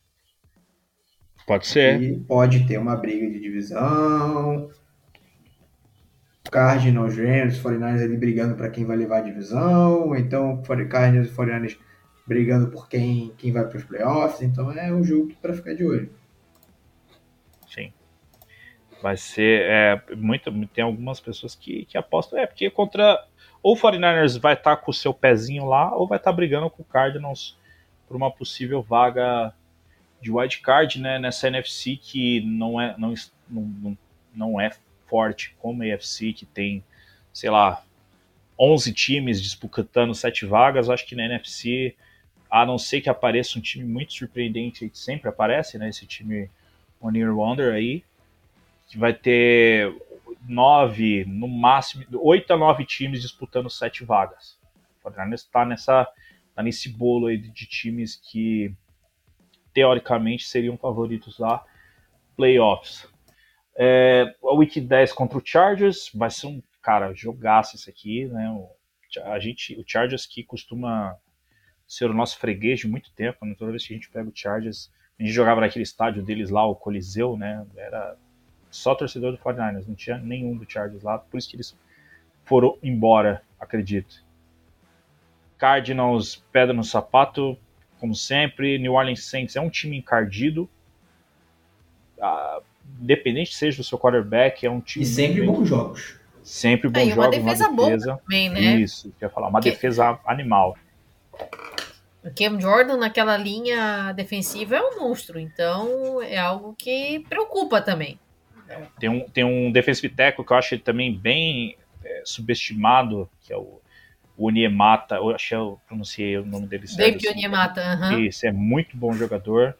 Pode ser. E pode ter uma briga de divisão. Cardinals, Rams, quarenta e nine ers ali brigando para quem vai levar a divisão. Ou então Cardinals e quarenta e nine ers brigando por quem, quem vai para os playoffs. Então é um jogo para ficar de olho. Sim. Vai ser... É, muito, tem algumas pessoas que, que apostam... É, porque contra... Ou o quarenta e nine ers vai estar com o seu pezinho lá, ou vai estar brigando com o Cardinals por uma possível vaga de wildcard, né, nessa N F C que não é, não, não, não é forte como a A F C, que tem, sei lá, onze times disputando sete vagas. Eu acho que na N F C, a não ser que apareça um time muito surpreendente, que sempre aparece, né, esse time One Year Wonder aí, que vai ter nove, no máximo, oito a nove times disputando sete vagas. O quarenta e nine ers está nessa, tá nesse bolo aí de, de times que teoricamente seriam favoritos lá, playoffs. É, a Week dez contra o Chargers, vai ser um, cara, jogaço esse aqui, né, o, a gente, o Chargers que costuma ser o nosso freguês de muito tempo, né, toda vez que a gente pega o Chargers, a gente jogava naquele estádio deles lá, o Coliseu, né, era só torcedor do quarenta e nine ers, não tinha nenhum do Chargers lá, por isso que eles foram embora, acredito. Cardinals, pedra no sapato, como sempre. New Orleans Saints é um time encardido, ah, independente seja do seu quarterback, é um time... E sempre bem... bons jogos. Sempre bons é, jogos. Uma defesa uma defesa boa também, né? Isso, quer falar, uma que... defesa animal. O Cam Jordan naquela linha defensiva é um monstro, então é algo que preocupa também. Tem um, tem um defensive tackle que eu acho ele também bem é, subestimado, que é o, o Onyemata. Eu acho que eu pronunciei o nome dele certo. David Onyemata, aham. Uh-huh. Isso, é muito bom jogador.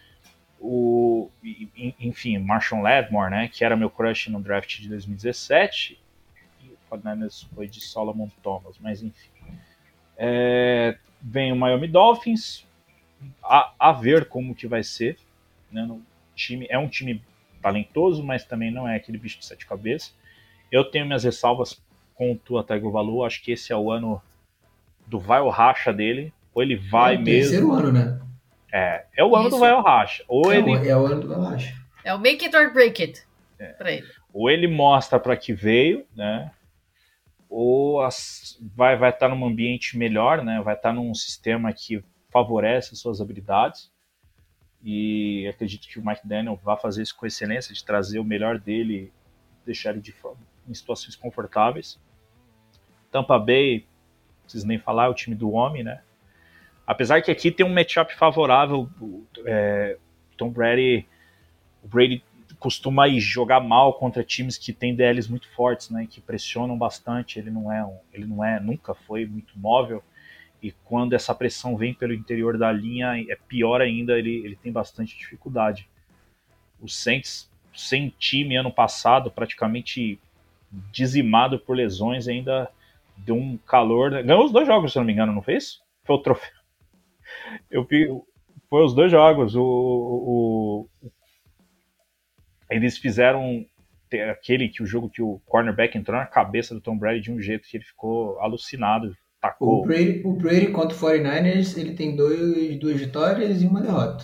O, enfim, Marshawn Lattimore, né, que era meu crush no draft de dois mil e dezessete. E o Fortnite foi de Solomon Thomas, mas enfim. É, vem o Miami Dolphins. A, a ver como que vai ser, né, no time. É um time talentoso, mas também não é aquele bicho de sete cabeças. Eu tenho minhas ressalvas com o Tua Tagovailoa. Acho que esse é o ano do vai ou racha dele, ou ele vai é o mesmo. Terceiro ano, né? É, é o ano Isso. do vai ou racha. Ou é, ele o, é o ano do vai ou racha. É o make it or break it é. pra ele. Ou ele mostra para que veio, né? Ou as, vai vai estar num ambiente melhor, né? Vai estar num sistema que favorece as suas habilidades. E acredito que o Mike Daniel vai fazer isso com excelência, de trazer o melhor dele, deixar ele de forma, em situações confortáveis. Tampa Bay, não preciso nem falar, é o time do homem, né? Apesar que aqui tem um matchup favorável, é, Tom Brady, o Brady costuma ir jogar mal contra times que têm D Ls muito fortes, né? Que pressionam bastante. Ele não é, um, ele não é, nunca foi muito móvel. E quando essa pressão vem pelo interior da linha, é pior ainda, ele, ele tem bastante dificuldade. O Saints, sem time ano passado, praticamente dizimado por lesões, ainda deu um calor. Ganhou os dois jogos, se não me engano, não fez? Foi o troféu. Eu vi, foi os dois jogos. O, o, o, eles fizeram aquele que o jogo que o cornerback entrou na cabeça do Tom Brady de um jeito que ele ficou alucinado. O Brady, o Brady contra o forty-niners, ele tem dois, duas vitórias e uma derrota.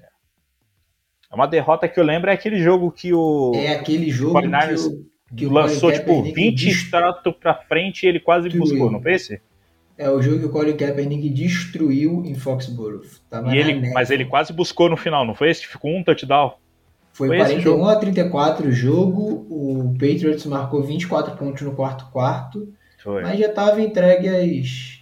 É uma derrota que eu lembro, é aquele jogo que o É aquele jogo forty-niners que o, que o lançou tipo vinte extratos pra frente e ele quase buscou, não foi esse? É o jogo que o Colin Kaepernick destruiu em Foxborough. Tava e ele, mas ele quase buscou no final, não foi esse? Ficou um touchdown. Foi, foi quarenta e um a trinta e quatro o jogo, o Patriots marcou vinte e quatro pontos no quarto quarto. Foi. Mas já estava entregue às.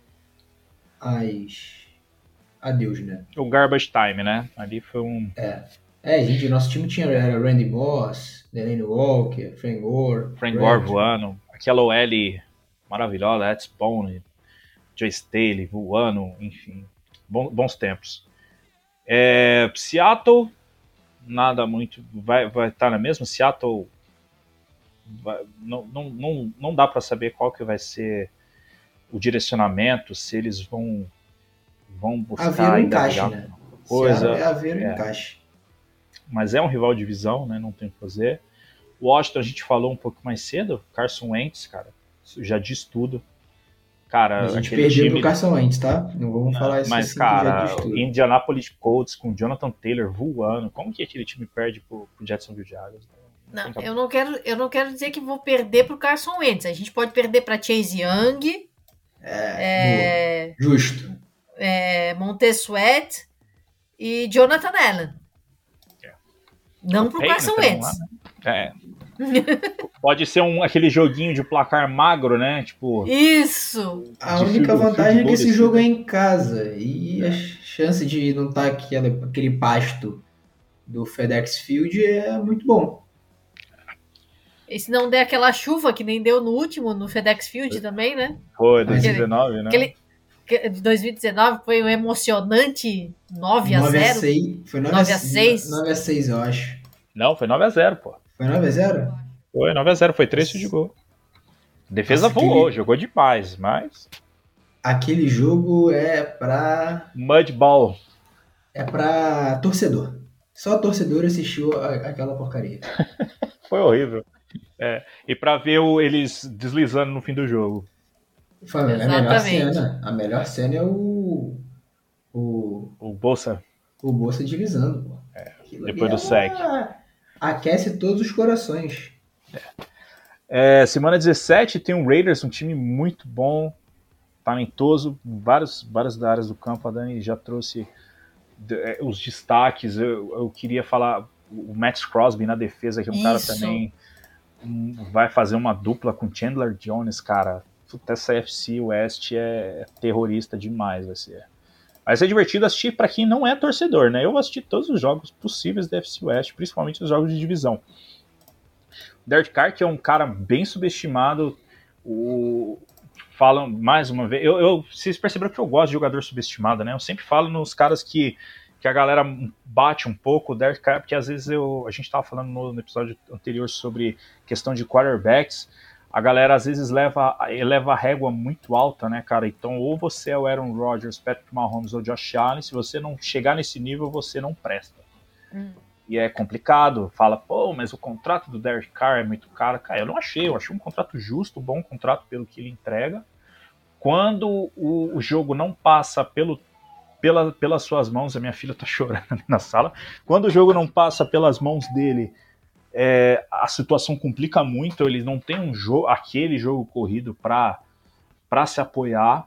às. adeus, né? O garbage time, né? Ali foi um. É. É, gente, nosso time tinha era Randy Moss, Delaney Walker, Frank Gore. Frank Gore voando. Aquela O L maravilhosa, Ed Spone, Joe Staley voando, enfim. Bom, bons tempos. É, Seattle, nada muito. Vai, vai estar na mesma. Seattle. Não, não, não, não dá para saber qual que vai ser o direcionamento, se eles vão vão buscar haver um encaixe, né? Coisa, é haver um é. encaixe. Mas é um rival de divisão, né? Não tem o que fazer. O Washington a gente falou um pouco mais cedo, Carson Wentz, cara, isso já diz tudo. Cara, a gente perdeu time... pro Carson Wentz, tá? Não vamos não, falar isso mas, assim, cara, que já diz tudo. Indianapolis Colts com Jonathan Taylor voando, como que aquele time perde pro, pro Jacksonville Jaguars? Não, eu não, quero, eu não quero dizer que vou perder pro Carson Wentz. A gente pode perder para Chase Young. É, é, justo. É, Montez Sweat e Jonathan Allen. É. Não o pro Payne, Carson Wentz. Lá, né? É. Pode ser um, aquele joguinho de placar magro, né? Tipo, isso! A única vantagem é que esse jogo é em casa. E a chance de não estar aquele, aquele pasto do FedEx Field é muito bom. E se não der aquela chuva que nem deu no último, no FedEx Field também, né? Foi, dois mil e dezenove, né? Aquele, de dois mil e dezenove foi um emocionante nove a zero. Foi nove a seis. nove a seis, eu acho. Não, foi nove a zero, pô. Foi nove a zero? Foi nove a zero, foi três de gol. Defesa Nossa, voou, aquele... jogou demais, mas... Aquele jogo é pra... Mudball. É pra torcedor. Só torcedor assistiu a, aquela porcaria. Foi horrível. É, e pra ver o, eles deslizando no fim do jogo. Foi, a melhor cena. A melhor cena é o. O, o Bolsa. O Bolsa deslizando, pô. É, depois do sec. Aquece todos os corações. É. É, semana dezessete tem um Raiders, um time muito bom, talentoso, vários, várias áreas do campo. A Dani já trouxe os destaques. Eu, eu queria falar o Max Crosby na defesa, que é um Isso. cara também. Vai fazer uma dupla com Chandler Jones, cara. Puta, essa F C West é terrorista demais, vai ser. Vai ser divertido assistir para quem não é torcedor, né? Eu vou assistir todos os jogos possíveis da F C West, principalmente os jogos de divisão. O Derek Carr, que é um cara bem subestimado, o... falam mais uma vez, eu, eu, vocês perceberam que eu gosto de jogador subestimado, né? Eu sempre falo nos caras que, que a galera bate um pouco, o Derek Carr, porque às vezes eu, a gente estava falando no, no episódio anterior sobre questão de quarterbacks, a galera às vezes leva, eleva a régua muito alta, né, cara? Então, ou você é o Aaron Rodgers, Patrick Mahomes ou Josh Allen, se você não chegar nesse nível, você não presta. Hum. E é complicado. Fala, pô, mas o contrato do Derek Carr é muito caro. Cara, eu não achei. Eu achei um contrato justo, um bom contrato pelo que ele entrega. Quando o, o jogo não passa pelo, pela, pelas suas mãos, a minha filha tá chorando ali na sala. Quando o jogo não passa pelas mãos dele, É, a situação complica muito, eles não têm um jogo, aquele jogo corrido para se apoiar,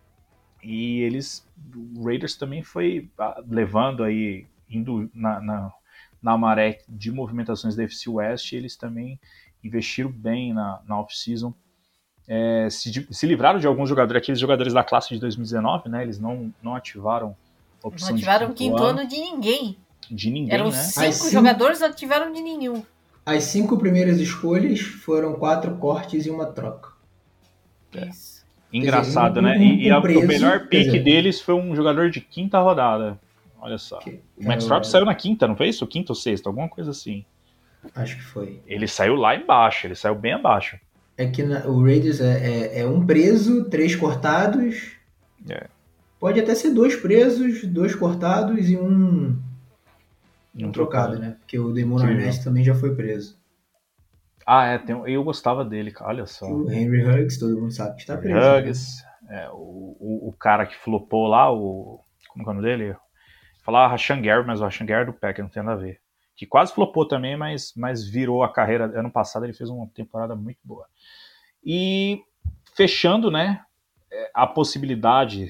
e eles, o Raiders também foi levando aí, indo na, na, na maré de movimentações da N F C West, eles também investiram bem na, na off-season, é, se, se livraram de alguns jogadores, aqueles jogadores da classe de dois mil e dezenove, né, eles não, não ativaram a opção não ativaram de quinto ano. ano de ninguém. De ninguém, Eram né? cinco cinco jogadores, não ativaram de nenhum. As cinco primeiras escolhas foram quatro cortes e uma troca. É. Engraçado, dizer, um, né? Um, e um a, preso, o melhor pick dizer, deles foi um jogador de quinta rodada. Olha só. Que, o Max Crop saiu na quinta, não foi isso? Quinta ou sexta, alguma coisa assim. Acho que foi. Ele saiu lá embaixo, ele saiu bem abaixo. É que na, o Raiders é, é, é um preso, três cortados. É. Pode até ser dois presos, dois cortados e um... Um trocado, trocado, né? Porque o Damon Arnett também já foi preso. Ah, é. Tem, eu gostava dele, olha só. O Henry Huggs, todo mundo sabe que está preso. Huggs, né? é, o, o, o cara que flopou lá, o... Como é o nome dele? Falava Rashan Gary, mas o Rashan Gary é do Packers, não tem nada a ver. Que quase flopou também, mas, mas virou a carreira. Ano passado ele fez uma temporada muito boa. E fechando, né? A possibilidade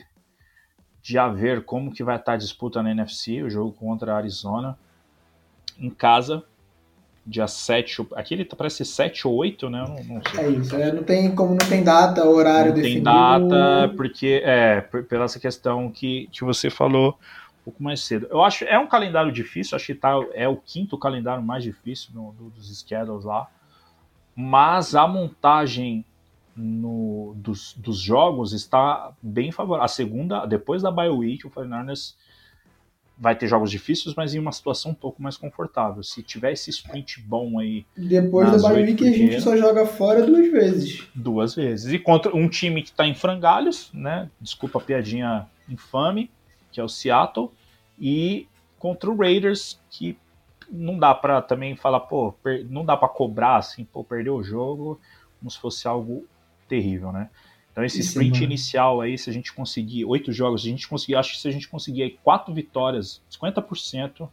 de haver como que vai estar a disputa na N F C, o jogo contra a Arizona. Em casa, dia sete, aqui ele parece ser sete ou oito, né? Não, não sei. É isso, é, não tem, como não tem data, horário não definido. Não tem data, porque, é, pela essa questão que, que você falou um pouco mais cedo. Eu acho, é um calendário difícil, acho que tá, é o quinto calendário mais difícil no, do, dos schedules lá, mas a montagem no, dos, dos jogos está bem favorável. A segunda, depois da bye week, o forty-niners vai ter jogos difíceis, mas em uma situação um pouco mais confortável. Se tiver esse sprint bom aí... Depois da bye week a gente só joga fora duas vezes. Duas vezes. E contra um time que está em frangalhos, né? Desculpa a piadinha infame, que é o Seattle. E contra o Raiders, que não dá para também falar, pô, per... não dá para cobrar, assim, pô, perder o jogo como se fosse algo terrível, né? Então esse Isso, sprint mano. inicial aí, se a gente conseguir oito jogos, se a gente conseguir, acho que se a gente conseguir aí quatro vitórias, cinquenta por cento,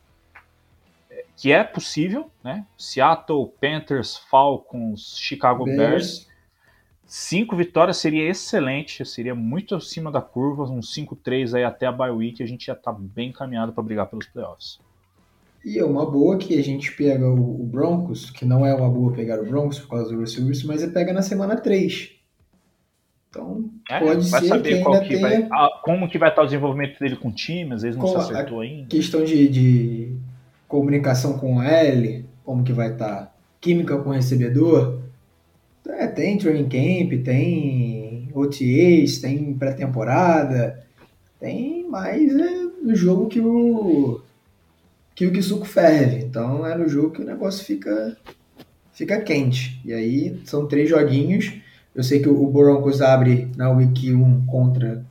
que é possível, né? Seattle, Panthers, Falcons, Chicago Bears, Bears cinco vitórias seria excelente, seria muito acima da curva, uns cinco três aí até a bye week, a gente já tá bem encaminhado para brigar pelos playoffs. E é uma boa que a gente pega o Broncos, que não é uma boa pegar o Broncos por causa do Russell Wilson, mas é pega na semana três. Então, é, pode vai ser saber que qual ainda que tenha... vai, a, como que vai estar o desenvolvimento dele com o time, às vezes não com se acertou ainda. Questão de, de comunicação com o L, como que vai estar, química com o recebedor. É, tem training camp, tem O T As, tem pré-temporada, tem mais é, no jogo que o que o que suco ferve. Então é no jogo que o negócio fica, fica quente. E aí são três joguinhos. Eu sei que o Broncos abre na Week um contra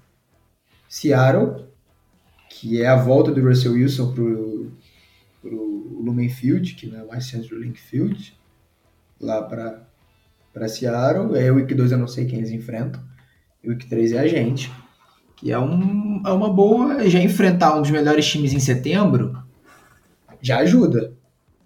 Seattle, que é a volta do Russell Wilson pro, pro Lumen Field, que não é mais Central Link Field, lá para para Seattle. É o Week dois eu não sei quem eles enfrentam. E o Week três é a gente. Que é, um, é uma boa... Já enfrentar um dos melhores times em setembro já ajuda.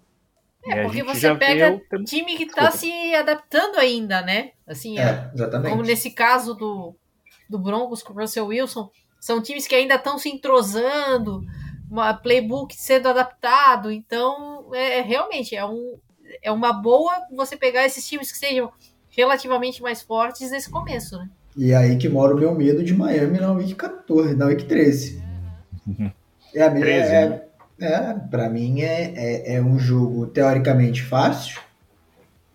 É, porque você pega viu... time que está se adaptando ainda, né? Assim, é, exatamente. Como nesse caso do, do Broncos com o Russell Wilson. São times que ainda estão se entrosando, uma playbook sendo adaptado. Então, é, realmente, é, um, é uma boa você pegar esses times que sejam relativamente mais fortes nesse começo, né? E aí que mora o meu medo de Miami na Week quatorze, na Week treze. Uhum. É a minha... treze, é, né? É, pra mim é, é, é um jogo teoricamente fácil,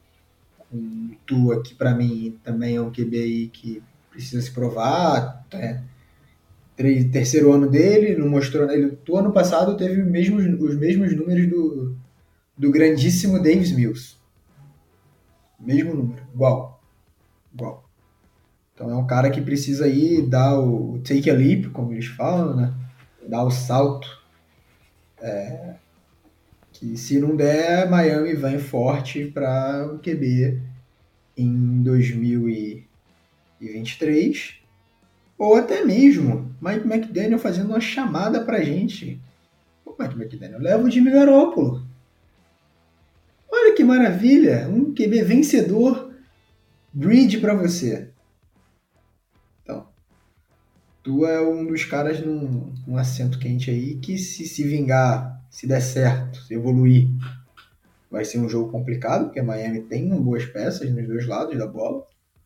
Tua, que para mim também é um Q B aí que precisa se provar. É, terceiro ano dele, não mostrou. Ele, o ano passado teve os mesmos, os mesmos números do, do grandíssimo Davis Mills. Mesmo número, igual. Igual. Então é um cara que precisa aí dar o take a leap, como eles falam, né? Dar o salto. É, que se não der, Miami vem forte para o Q B em dois mil e vinte e três, ou até mesmo Mike McDaniel fazendo uma chamada pra gente. Pô, Mike McDaniel, leva o Jimmy Garoppolo. Olha que maravilha, um Q B vencedor, bridge pra você. Então, tu é um dos caras num, num assento quente aí que se, se vingar, se der certo, se evoluir, vai ser um jogo complicado, porque Miami tem boas peças nos dois lados da bola.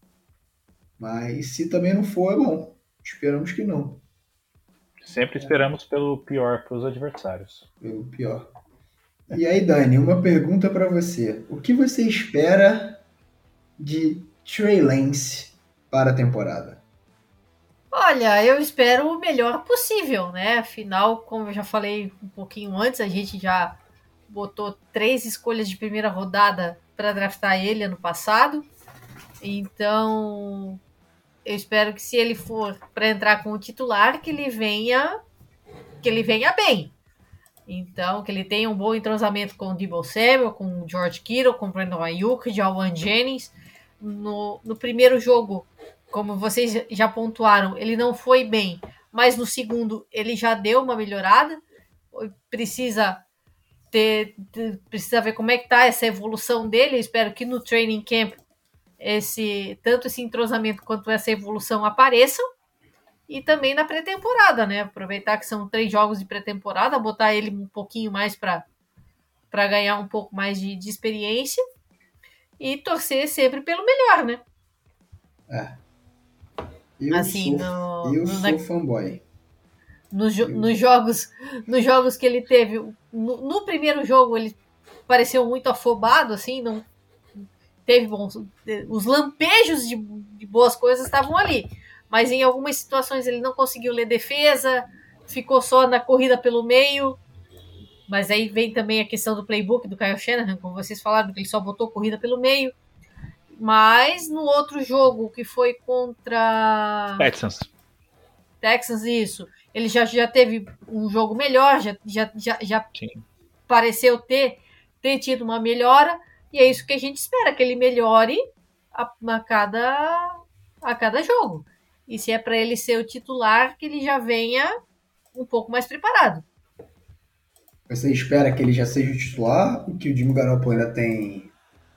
Mas se também não for, é bom. Esperamos que não. Sempre esperamos pelo pior para os adversários. Pelo pior. E aí, Dani, uma pergunta para você. O que você espera de Trey Lance para a temporada? Olha, eu espero o melhor possível, né? Afinal, como eu já falei um pouquinho antes, a gente já botou três escolhas de primeira rodada para draftar ele ano passado. Então, eu espero que se ele for para entrar com o titular, que ele venha que ele venha bem. Então, que ele tenha um bom entrosamento com o Deebo Samuel, com o George Kittle, com o Brandon Ayuk, Jawan Jennings. No, no primeiro jogo, como vocês já pontuaram, ele não foi bem, mas no segundo ele já deu uma melhorada. Precisa ter, ter precisa ver como é que tá essa evolução dele. Eu espero que no training camp esse, tanto esse entrosamento quanto essa evolução apareçam. E também na pré-temporada, né? Aproveitar que são três jogos de pré-temporada, botar ele um pouquinho mais para para ganhar um pouco mais de, de experiência e torcer sempre pelo melhor, né? É. Eu assim, sou, no, eu no, sou na, fanboy. Nos, eu... nos, jogos, nos jogos que ele teve, no, no primeiro jogo ele pareceu muito afobado, assim, não teve bons... Os lampejos de, de boas coisas estavam ali. Mas em algumas situações ele não conseguiu ler defesa, ficou só na corrida pelo meio. Mas aí vem também a questão do playbook do Kyle Shanahan, como vocês falaram, que ele só botou corrida pelo meio. Mas no outro jogo, que foi contra... Texans. Texans, isso. Ele já, já teve um jogo melhor, já, já, já, já pareceu ter, ter tido uma melhora. E é isso que a gente espera, que ele melhore a, a, cada, a cada jogo. E se é para ele ser o titular, que ele já venha um pouco mais preparado. Você espera que ele já seja o titular ou que o Jimmy Garoppolo ainda tem,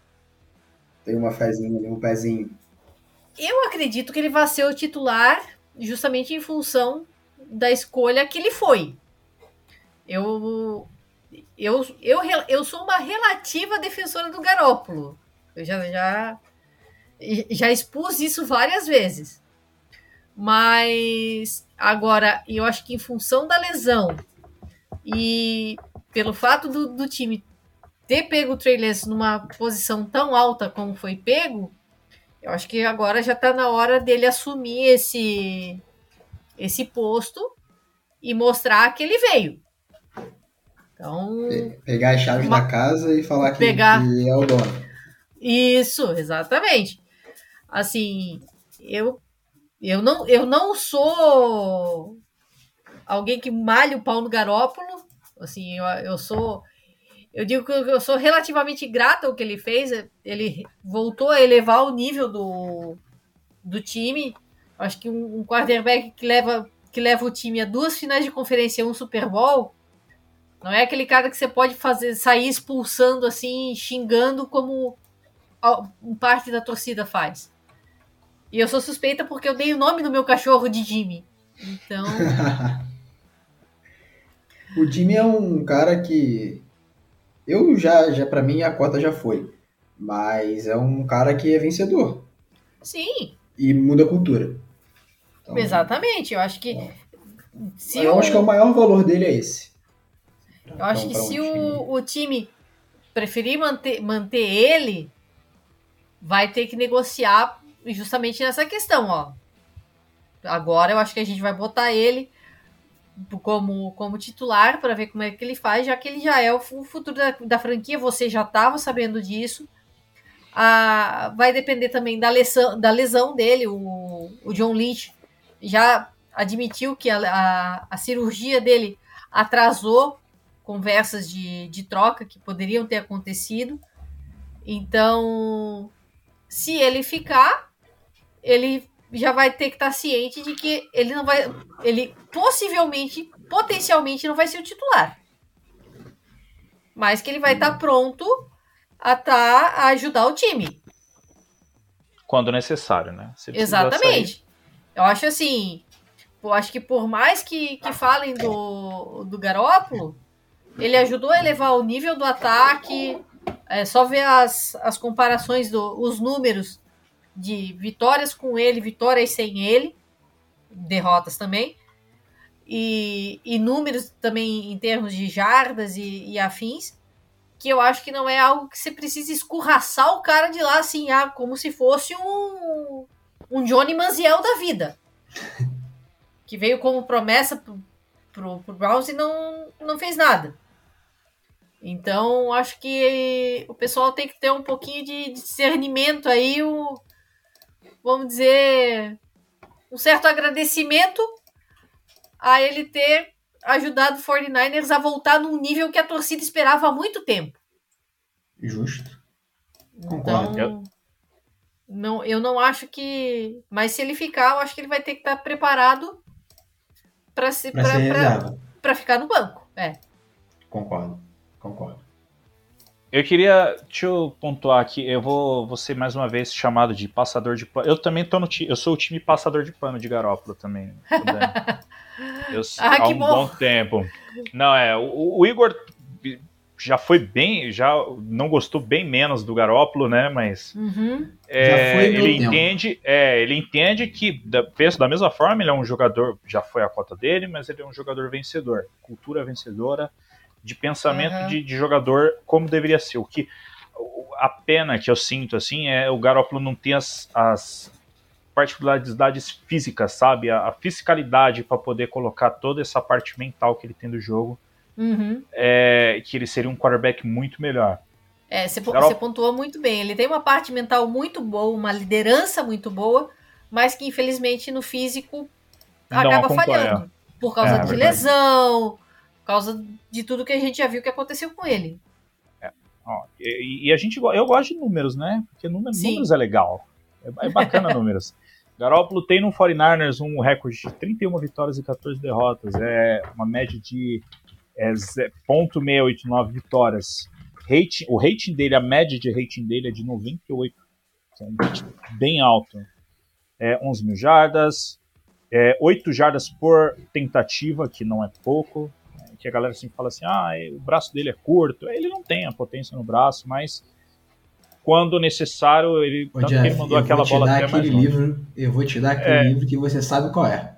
tem uma fezinha, um pezinho? Eu acredito que ele vai ser o titular justamente em função da escolha que ele foi. Eu, eu, eu, eu sou uma relativa defensora do Garoppolo. Eu já, já, já expus isso várias vezes. Mas agora, eu acho que em função da lesão e pelo fato do, do time ter pego o Trey Lance numa posição tão alta como foi pego, eu acho que agora já está na hora dele assumir esse, esse posto e mostrar que ele veio. Então, pegar as chaves uma, da casa e falar que, pegar, que é o dono. Isso, exatamente. Assim, eu Eu não, eu não sou alguém que malha o pau no Garoppolo. Assim, eu, eu sou... Eu digo que eu sou relativamente grata ao que ele fez. Ele voltou a elevar o nível do, do time. Acho que um, um quarterback que leva, que leva o time a duas finais de conferência e um Super Bowl não é aquele cara que você pode fazer, sair expulsando, assim, xingando como um parte da torcida faz. E eu sou suspeita porque eu dei o nome do meu cachorro de Jimmy. Então... O Jimmy é um cara que... Eu já, já pra mim, a cota já foi. Mas é um cara que é vencedor. Sim. E muda a cultura. Então, exatamente. Eu acho que... É. Se eu o... acho que é o maior valor dele é esse. Eu acho então, que se um o, o time preferir manter, manter ele... vai ter que negociar justamente nessa questão, ó. Agora eu acho que a gente vai botar ele como, como titular para ver como é que ele faz, já que ele já é o futuro da, da franquia, você já estava sabendo disso. Ah, vai depender também da lesão, da lesão dele. O, o John Lynch já admitiu que a, a, a cirurgia dele atrasou conversas de, de troca que poderiam ter acontecido. Então, se ele ficar, ele já vai ter que estar ciente de que ele não vai, ele possivelmente, potencialmente não vai ser o titular, mas que ele vai estar pronto a, tá, a ajudar o time. Quando necessário, né? Exatamente. Sair. Eu acho assim, eu acho que por mais que, que falem do, do Garoppolo, ele ajudou a elevar o nível do ataque. É só ver as, as comparações, do, os números de vitórias com ele, vitórias sem ele, derrotas também, e, e números também em termos de jardas e, e afins, que eu acho que não é algo que você precisa escorraçar o cara de lá, assim, ah, como se fosse um, um Johnny Manziel da vida, que veio como promessa pro, pro, pro Browns e não, não fez nada. Então, acho que o pessoal tem que ter um pouquinho de discernimento aí, o, vamos dizer, um certo agradecimento a ele ter ajudado o quarenta e nine ers a voltar num nível que a torcida esperava há muito tempo. Justo. Concordo. Então, não, eu não acho que... Mas se ele ficar, eu acho que ele vai ter que estar preparado para se, pra ser reserva. Para ficar no banco. É. Concordo. Concordo. Eu queria, deixa eu pontuar aqui, eu vou, vou ser mais uma vez chamado de passador de pano. Eu também tô no time, eu sou o time passador de pano de Garoppolo também. Eu, ah, há que um bom. bom tempo. Não, é, o, o Igor já foi bem, já não gostou bem menos do Garoppolo, né, mas uhum. é, já foi ele entende, é, ele entende que, da, penso da mesma forma, ele é um jogador, já foi a cota dele, mas ele é um jogador vencedor, cultura vencedora, de pensamento uhum. de, de jogador como deveria ser. O que a pena que eu sinto assim é o Garoppolo não ter as, as particularidades físicas, sabe? A, a fisicalidade para poder colocar toda essa parte mental que ele tem do jogo, uhum. é, que ele seria um quarterback muito melhor. É, você, Garoppolo... você pontuou muito bem. Ele tem uma parte mental muito boa, uma liderança muito boa, mas que infelizmente no físico não acaba acompanha. falhando por causa é, de verdade. lesão, por causa de tudo que a gente já viu que aconteceu com ele. É. Ó, e, e a gente, eu gosto de números, né? Porque números, números é legal. É, é bacana números. Garoppolo tem no quarenta e nine ers um recorde de trinta e uma vitórias e quatorze derrotas. É uma média de é, ponto seiscentos e oitenta e nove vitórias. Rating, o rating dele, a média de rating dele é de noventa e oito. É um rating bem alto. É, onze mil jardas. É, oito jardas por tentativa, que não é pouco. Que a galera sempre fala assim, ah, o braço dele é curto. Ele não tem a potência no braço, mas quando necessário, ele, Ô, tanto Jeff, que ele mandou eu aquela vou te bola dar até aquele mais livro, longe. Eu vou te dar aquele é. livro que você sabe qual é.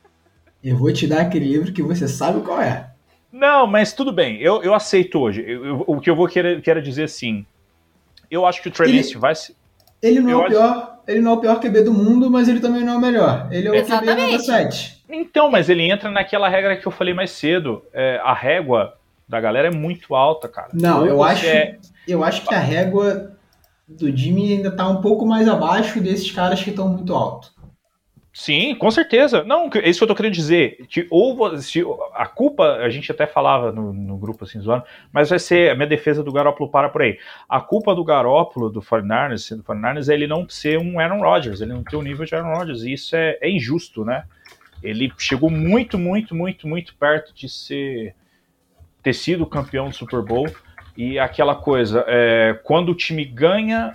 Eu vou te dar aquele livro que você sabe qual é. Não, mas tudo bem, eu, eu aceito hoje. Eu, eu, o que eu vou querer, quero dizer assim, eu acho que o Trey Lance vai se... Ele não, é o acho... pior, ele não é o pior Q B do mundo, mas ele também não é o melhor. Ele é o Exatamente. Q B nota sete. Então, mas ele entra naquela regra que eu falei mais cedo. É, a régua da galera é muito alta, cara. Não, eu acho, é... eu acho que a régua do Jimmy ainda tá um pouco mais abaixo desses caras que estão muito alto. Sim, com certeza. Não, é isso que eu tô querendo dizer. Que ou se, a culpa, a gente até falava no, no grupo assim, zoando, mas vai ser a minha defesa do Garoppolo para por aí. A culpa do Garoppolo, do quarenta e nine ers, do quarenta e nine ers é ele não ser um Aaron Rodgers, ele não ter o nível de Aaron Rodgers, e isso é, é injusto, né? Ele chegou muito, muito, muito, muito perto de ser ter sido campeão do Super Bowl, e aquela coisa, é, quando o time ganha,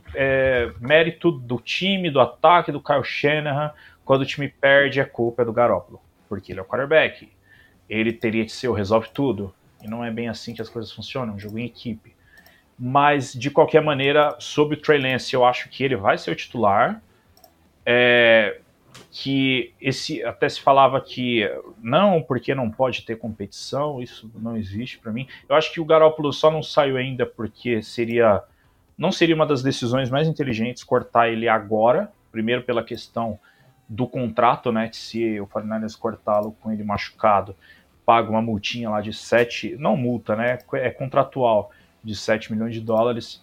é, mérito do time, do ataque, do Kyle Shanahan. Quando o time perde, a culpa é do Garoppolo, porque ele é o quarterback. Ele teria que ser o resolve tudo, e não é bem assim que as coisas funcionam, é um jogo em equipe. Mas, de qualquer maneira, sobre o Trey Lance, eu acho que ele vai ser o titular. É, que esse, até se falava que não, porque não pode ter competição, isso não existe para mim. Eu acho que o Garoppolo só não saiu ainda porque seria não seria uma das decisões mais inteligentes cortar ele agora, primeiro pela questão do contrato, né, se o forty-niners cortá-lo com ele machucado, paga uma multinha lá de sete, não multa, né, é contratual, de sete milhões de dólares,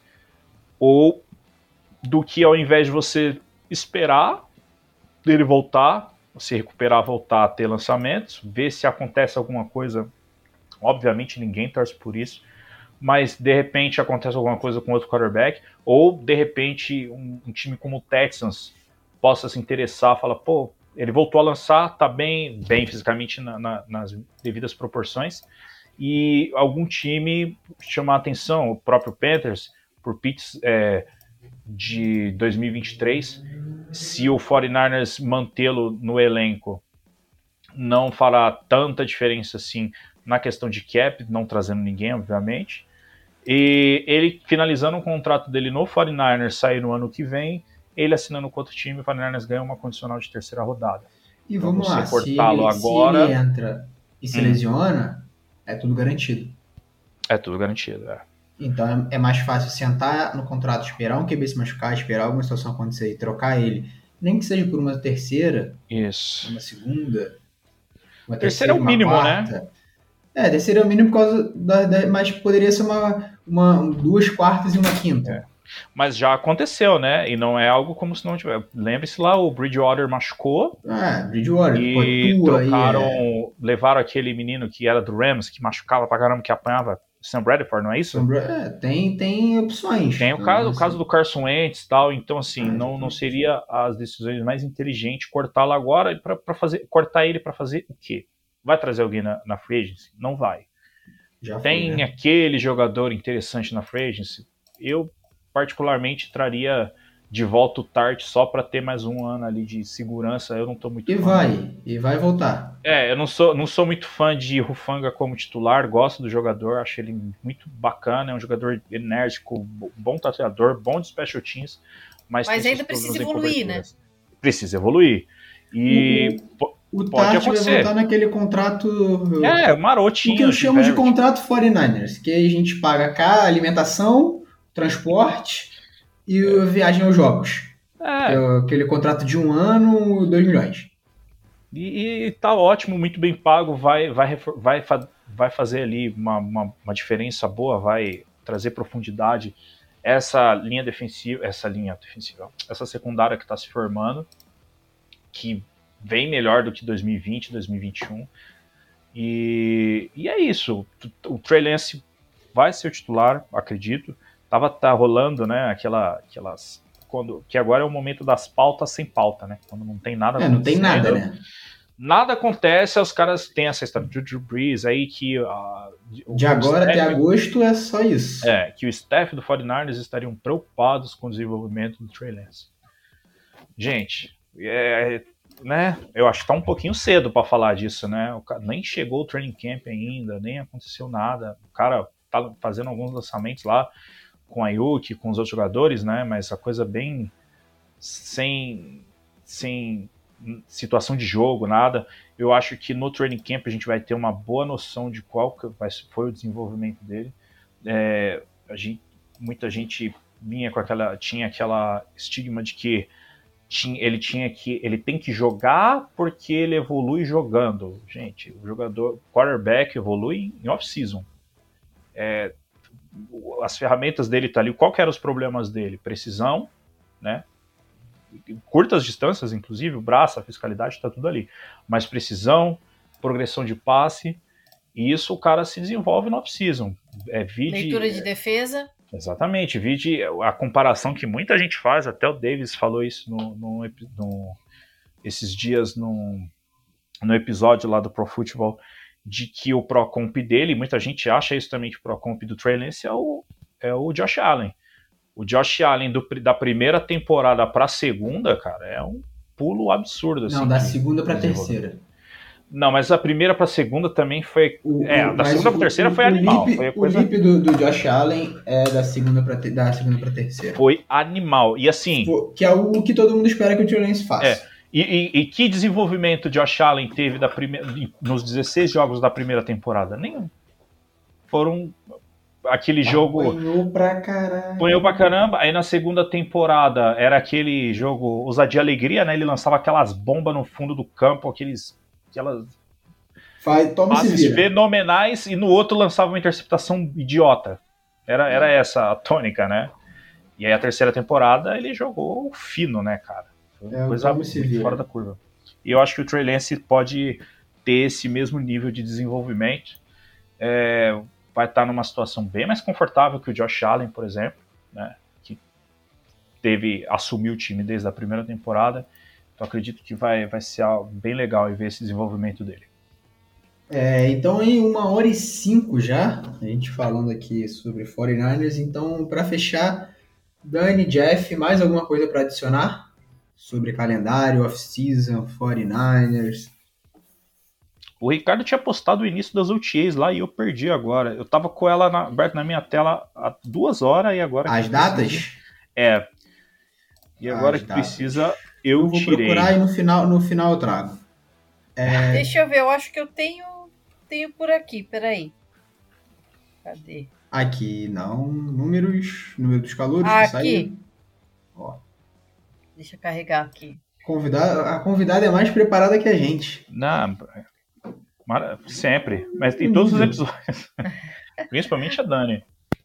ou do que ao invés de você esperar dele voltar, se recuperar, voltar a ter lançamentos, ver se acontece alguma coisa, obviamente ninguém torce por isso, mas de repente acontece alguma coisa com outro quarterback, ou de repente um, um time como o Texans possa se interessar, fala, pô, ele voltou a lançar, tá bem, bem fisicamente na, na, nas devidas proporções, e algum time chamar a atenção, o próprio Panthers, por pits é, de dois mil e vinte e três, se o forty-niners mantê-lo no elenco, não fará tanta diferença assim na questão de cap, não trazendo ninguém, obviamente, e ele finalizando o contrato dele no forty-niners, sair no ano que vem, ele assinando com outro time, o forty-niners ganha uma condicional de terceira rodada. E vamos então, lá, se ele, agora, se ele entra e se hum. lesiona, é tudo garantido. É tudo garantido, é. Então é mais fácil sentar no contrato, esperar um Q B se machucar, esperar alguma situação acontecer e trocar ele, nem que seja por uma terceira, Isso. uma segunda, uma terceira, terceira é o mínimo, quarta. Né? É, terceira é o mínimo por causa da, da, mas poderia ser uma, uma duas quartas e uma quinta. É. Mas já aconteceu, né? E não é algo como se não tivesse. Lembre-se lá, o Bridgewater machucou. Ah, Bridgewater. E trocaram, é... levaram aquele menino que era do Rams, que machucava pra caramba, que apanhava, Sam Bradford, não é isso? É, tem, tem opções. Tem o caso, o caso do Carson Wentz e tal, então assim, ah, não, não seria as decisões mais inteligentes cortá-lo agora pra, pra fazer, cortar ele para fazer o quê? Vai trazer alguém na, na free agency? Não vai. Já tem foi, né? aquele jogador interessante na free agency? Eu particularmente traria de volta o Tart só para ter mais um ano ali de segurança. Eu não tô muito e fã. vai, e vai voltar. É, eu não sou, não sou muito fã de Hufanga como titular, gosto do jogador, acho ele muito bacana, é um jogador enérgico, bom tateador, bom de special teams, mas, mas ainda precisa evoluir, né? Precisa evoluir. E o, o Tart vai voltar naquele contrato... É, marotinho. O que eu chamo de contrato forty-niners, que a gente paga cá, alimentação, transporte e é. a viagem aos jogos. É. É aquele contrato de um ano, dois milhões. E, e tá ótimo, muito bem pago, vai, vai, vai, vai fazer ali uma, uma, uma diferença boa, vai trazer profundidade. Essa linha defensiva, essa linha defensiva, essa secundária que está se formando, que vem melhor do que dois mil e vinte, dois mil e vinte e um. E, e é isso. O Trey Lance vai ser o titular, acredito. Tava tá rolando, né, aquela, aquelas... Quando, que agora é o momento das pautas sem pauta, né? Quando não tem nada é, não tem nada, né? Nada acontece, os caras têm essa história de Drew Brees aí que... Uh, de agora staff, até agosto é só isso. É, que o staff do forty-niners estariam preocupados com o desenvolvimento do Trey Lance. Gente, é, né, eu acho que tá um pouquinho cedo para falar disso, né? O cara, nem chegou o training camp ainda, nem aconteceu nada. O cara tá fazendo alguns lançamentos lá com a Ayuk, com os outros jogadores, né? Mas a coisa bem sem, sem situação de jogo, nada. Eu acho que no training camp a gente vai ter uma boa noção de qual que foi o desenvolvimento dele. É, a gente, muita gente vinha com aquela, tinha aquela estigma de que tinha, ele tinha que, ele tem que jogar porque ele evolui jogando. Gente, o jogador, quarterback evolui em off-season. É, as ferramentas dele tá ali. Qual que eram os problemas dele? Precisão, né? Curtas distâncias, inclusive, o braço, a fiscalidade, tá tudo ali. Mas precisão, progressão de passe, e isso o cara se desenvolve no off-season. É, vide, leitura de defesa. Exatamente, vide a comparação que muita gente faz, até o Davis falou isso no, no, no, esses dias no, no episódio lá do Pro Football, de que o Procomp dele, muita gente acha isso também, que o Procomp do Trey Lance é o, é o Josh Allen. O Josh Allen do, da primeira temporada para a segunda, cara, é um pulo absurdo. Assim, não, da segunda para a terceira. Não, mas a primeira para a segunda também foi... O, é, o, da segunda para a terceira o, foi o animal. Leap, foi a coisa... O leap do, do Josh Allen é da segunda para te, da segunda para terceira. Foi animal. E assim... Que é o que todo mundo espera que o Trey Lance faça. É. E, e, e que desenvolvimento Josh Allen teve da prime... nos dezesseis jogos da primeira temporada? Nenhum. Foram aquele jogo... Apanhou pra caramba. Apanhou pra caramba. Aí na segunda temporada era aquele jogo ousadia e alegria, né? Ele lançava aquelas bombas no fundo do campo, aqueles... Aquelas... Faz, toma passes se vira. fenomenais, e no outro lançava uma interceptação idiota. Era, era essa a tônica, né? E aí a terceira temporada ele jogou fino, né, cara? Foi uma É, coisa toma se muito vira. fora da curva. E eu acho que o Trey Lance pode ter esse mesmo nível de desenvolvimento. É, vai estar numa situação bem mais confortável que o Josh Allen, por exemplo, né? Que teve, assumiu o time desde a primeira temporada. Então acredito que vai, vai ser algo bem legal ver esse desenvolvimento dele. É, então, em uma hora e cinco já, a gente falando aqui sobre forty-niners. Então, para fechar, Dani, Jeff, mais alguma coisa para adicionar sobre calendário, off-season, forty-niners? O Ricardo tinha postado o início das O T As lá e eu perdi agora. Eu tava com ela na, aberta na minha tela há duas horas e agora... As datas? É. E agora As que datas. precisa, eu, Eu vou tirei. procurar e no final, no final eu trago. É, Deixa eu ver, eu acho que eu tenho, tenho por aqui, peraí. Cadê? aqui, não. Números. Número dos calouros Ah, que aqui. saíram. Ó, Deixa eu carregar aqui. convidada, a convidada é mais preparada que a gente. Não, mara- sempre. Mas em todos os episódios. Principalmente a Dani.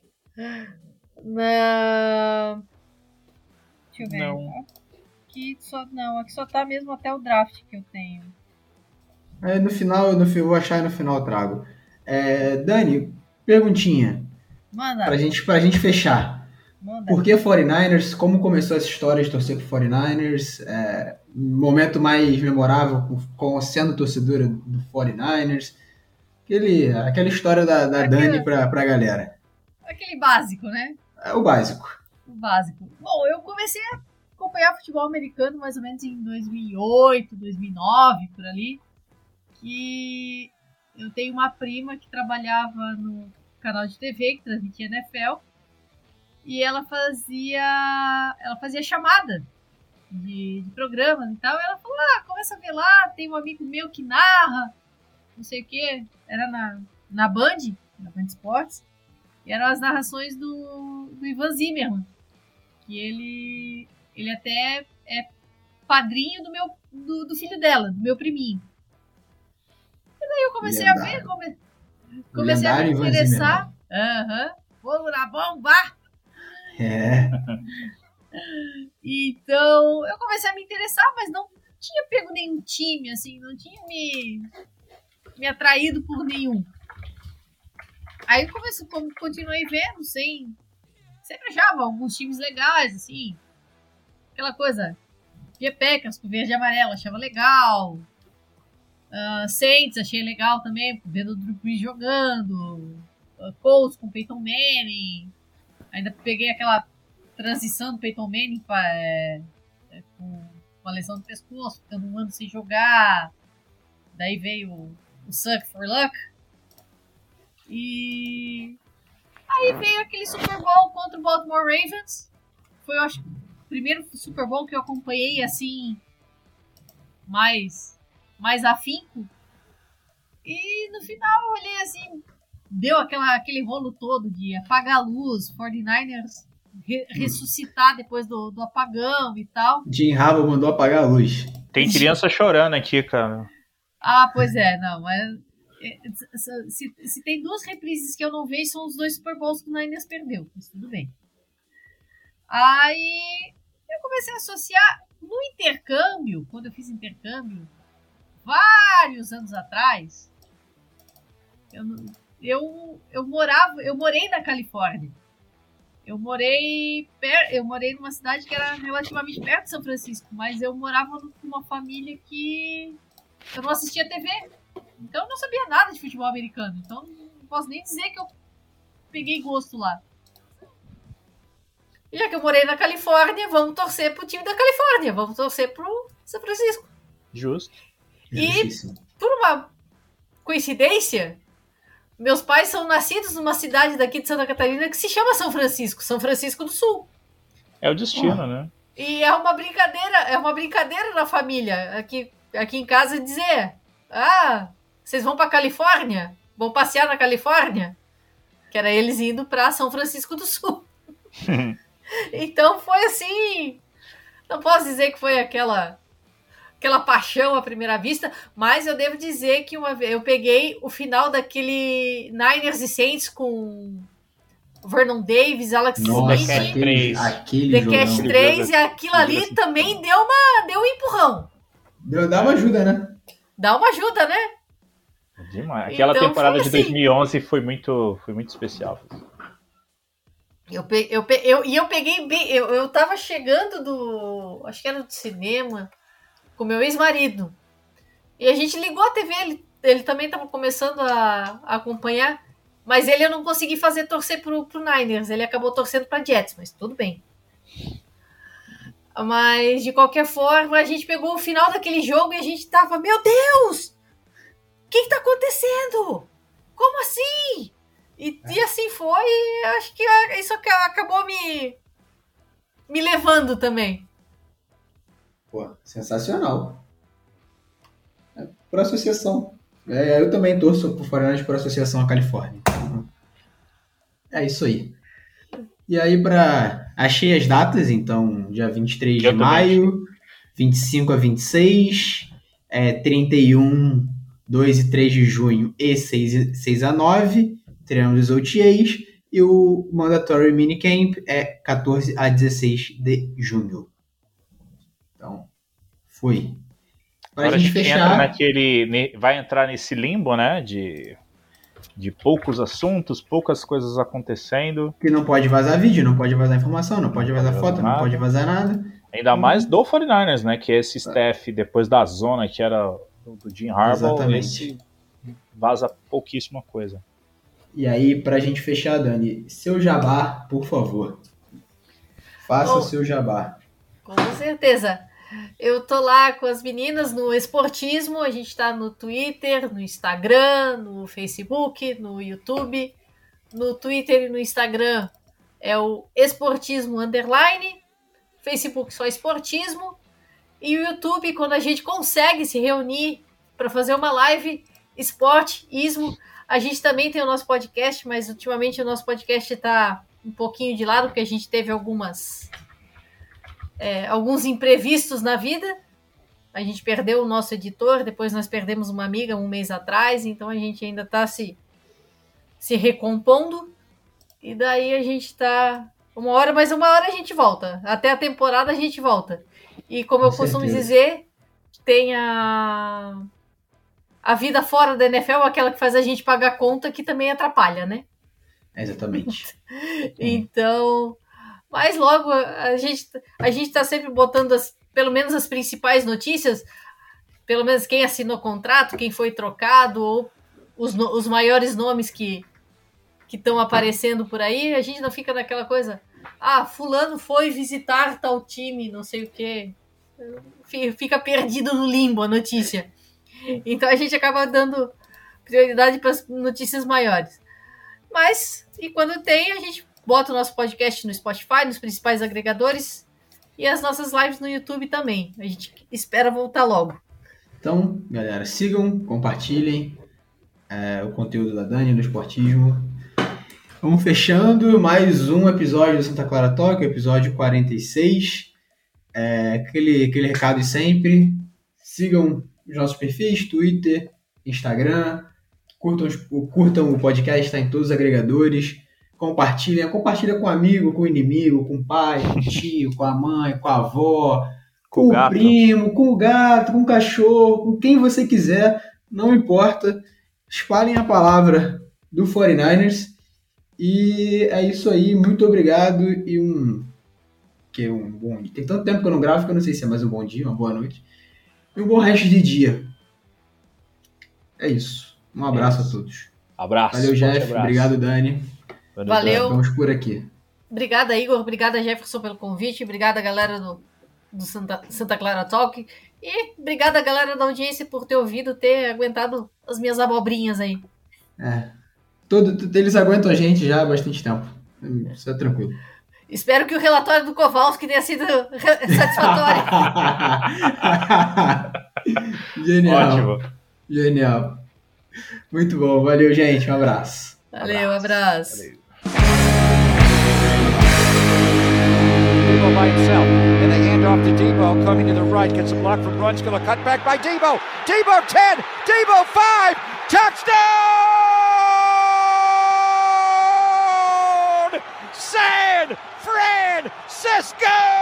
Não. Deixa eu ver. Não. Aqui só, não, aqui só tá mesmo até o draft que eu tenho. É, no final, no, fi- vou achar e no final eu trago. É, Dani, perguntinha. Manda, Pra gente, pra gente fechar. manda. Por que forty-niners? Como começou essa história de torcer pro forty-niners? É, momento mais memorável com, com sendo torcedora do forty-niners? Aquele, aquela história da, da Aquela- Dani pra, pra galera. Aquele básico, né? É o básico. O básico. Bom, eu comecei a acompanhar futebol americano mais ou menos em dois mil e oito, dois mil e nove, por ali. Que eu tenho uma prima que trabalhava no canal de T V que transmitia N F L. E ela fazia. Ela fazia chamada de, de programas e tal. E ela falou: ah, começa a ver lá, tem um amigo meu que narra, não sei o que. Era na, na Band, na Band Esportes. E eram as narrações do, do Ivan Zimmerman. Que ele. Ele até é padrinho do, meu, do, do filho dela, do meu priminho. E daí eu comecei a ver, come, comecei a me Lendário Ivan interessar. Aham. Fogo na bomba! É. Então, eu comecei a me interessar, mas não tinha pego nenhum time, assim, não tinha me, me atraído por nenhum. Aí eu comecei, como continuei vendo, sem. Sempre achava alguns times legais, assim. Aquela coisa. Via Packers com verde e amarelo, achava legal. Uh, Saints achei legal também, vendo o Drew Brees jogando. Uh, Colts com Peyton Manning. Ainda peguei aquela transição do Peyton Manning pra, é, é, com uma lesão no pescoço, ficando um ano sem jogar. Daí veio o, o Suck for Luck. E aí veio aquele Super Bowl contra o Baltimore Ravens. Foi, eu acho, o primeiro Super Bowl que eu acompanhei assim, mais, mais afinco. E no final eu olhei assim, deu aquela, aquele rolo todo de apagar a luz, forty-niners re, ressuscitar depois do, do apagão e tal. Jim Harbaugh mandou apagar a luz. Tem criança chorando aqui, cara. Ah, pois é, não, mas se, se tem duas reprises que eu não vejo, são os dois Super Bowls que o Niners perdeu, mas tudo bem. Aí eu comecei a associar no intercâmbio, quando eu fiz intercâmbio, vários anos atrás, eu, eu, eu morava, eu morei na Califórnia. Eu morei, per, eu morei numa cidade que era relativamente perto de São Francisco, mas eu morava com uma família que eu não assistia T V. Então eu não sabia nada de futebol americano. Então não posso nem dizer que eu peguei gosto lá. E já que eu morei na Califórnia, vamos torcer pro time da Califórnia. Vamos torcer pro São Francisco. Justo. E Justíssimo. por uma coincidência, meus pais são nascidos numa cidade daqui de Santa Catarina que se chama São Francisco. São Francisco do Sul. É o destino, Oh. né? E é uma brincadeira, é uma brincadeira na família. Aqui, aqui em casa dizer... Ah, vocês vão pra Califórnia? Vão passear na Califórnia? que era eles indo para São Francisco do Sul. Então foi assim, não posso dizer que foi aquela aquela paixão à primeira vista, mas eu devo dizer que uma vez eu peguei o final daquele Niners e Saints com Vernon Davis, Alex Nossa, Smith, aquele, aquele The jogão. Cash três, e aquilo ali também deu, uma, deu um empurrão. Deu, dá uma ajuda, né? Dá uma ajuda, né? Demais. Aquela Então, temporada foi de assim. dois mil e onze foi muito, foi muito especial. Eu, pe, eu, pe, eu, e eu peguei bem. Eu, eu tava chegando do. Acho que era do cinema, com meu ex-marido. E a gente ligou a T V, ele, ele também tava começando a, a acompanhar. Mas ele eu não consegui fazer torcer pro, pro Niners. Ele acabou torcendo pra Jets, mas tudo bem. Mas, de qualquer forma, a gente pegou o final daquele jogo e a gente tava, meu Deus! O que que tá acontecendo? Como assim? E, e assim foi, e acho que isso acabou me, me levando também. Pô, sensacional. É, por associação. É, eu também torço por Foreigners por associação à Califórnia. Então, é isso aí. E aí, para achei as datas, então, dia vinte e três Eu de também maio, vinte e cinco a vinte e seis, é, trinta e um, dois e três de junho e seis a nove, teremos os O T As, e o Mandatory Minicamp é quatorze a dezesseis de junho. Então, foi. Para Agora a gente entra fechar... naquele, ne- vai entrar nesse limbo, né, de, de poucos assuntos, poucas coisas acontecendo. Que não pode vazar vídeo, não pode vazar informação, não pode vazar pode foto, vazar não nada. pode vazar nada. Ainda mais do forty-niners, né, que é esse staff, depois da zona, que era do, do Jim Harbaugh, Exatamente. esse vaza pouquíssima coisa. E aí, pra gente fechar, Dani, seu jabá, por favor. Faça Bom, o seu jabá. Com certeza. Eu tô lá com as meninas no Esportismo, a gente tá no Twitter, no Instagram, no Facebook, no YouTube. No Twitter e no Instagram é o Esportismo Underline, Facebook só Esportismo, e o YouTube, quando a gente consegue se reunir para fazer uma live Esportismo. A gente também tem o nosso podcast, mas ultimamente o nosso podcast tá um pouquinho de lado, porque a gente teve algumas... É, alguns imprevistos na vida. A gente perdeu o nosso editor, depois nós perdemos uma amiga um mês atrás, então a gente ainda está se, se recompondo, e daí a gente está uma hora, mas uma hora a gente volta, até a temporada a gente volta. E como Com eu costumo certeza. dizer, tem a, a vida fora da N F L, aquela que faz a gente pagar conta, que também atrapalha, né? Exatamente. Então... Mas logo a gente a gente está sempre botando as, pelo menos as principais notícias, pelo menos quem assinou contrato, quem foi trocado, ou os, os maiores nomes que que estão aparecendo por aí. A gente não fica naquela coisa, ah, fulano foi visitar tal time, não sei o quê. Fica perdido no limbo a notícia. Então a gente acaba dando prioridade para as notícias maiores. Mas, e quando tem, a gente bota o nosso podcast no Spotify, nos principais agregadores, e as nossas lives no YouTube também. A gente espera voltar logo. Então, galera, sigam, compartilhem é, o conteúdo da Dani no Esportismo. Vamos fechando mais um episódio do Santa Clara Talk, episódio quarenta e seis. É, aquele, aquele recado de sempre. Sigam os nossos perfis, Twitter, Instagram. Curtam, curtam o podcast, está em todos os agregadores. Compartilha, compartilha com um amigo, com o inimigo, com o pai, com o tio, com a mãe, com a avó, com, com o, o primo, com o gato, com o cachorro, com quem você quiser, não importa. Espalhem a palavra do forty-niners. E é isso aí, muito obrigado e um, que um bom dia. Tem tanto tempo que eu não gravo que eu não sei se é mais um bom dia, uma boa noite. E um bom resto de dia. É isso. Um abraço é isso. a todos. Abraço. Valeu, Jeff. Obrigado, Dani. Valeu. Vamos por aqui. Obrigada, Igor. Obrigada, Jefferson, pelo convite. Obrigada, galera do, do Santa, Santa Clara Talk. E obrigada, galera da audiência, por ter ouvido, ter aguentado as minhas abobrinhas aí. É. Todo, eles aguentam a gente já há bastante tempo. Isso é tranquilo. Espero que o relatório do Kowalski tenha sido satisfatório. Genial. Ótimo. Genial. Muito bom. Valeu, gente. Um abraço. Valeu, abraço. Valeu. Debo by himself, and they hand off to Debo, coming to the right, gets a block from Brunskill, a cut back by Debo, Debo ten, Debo five, touchdown! San Francisco!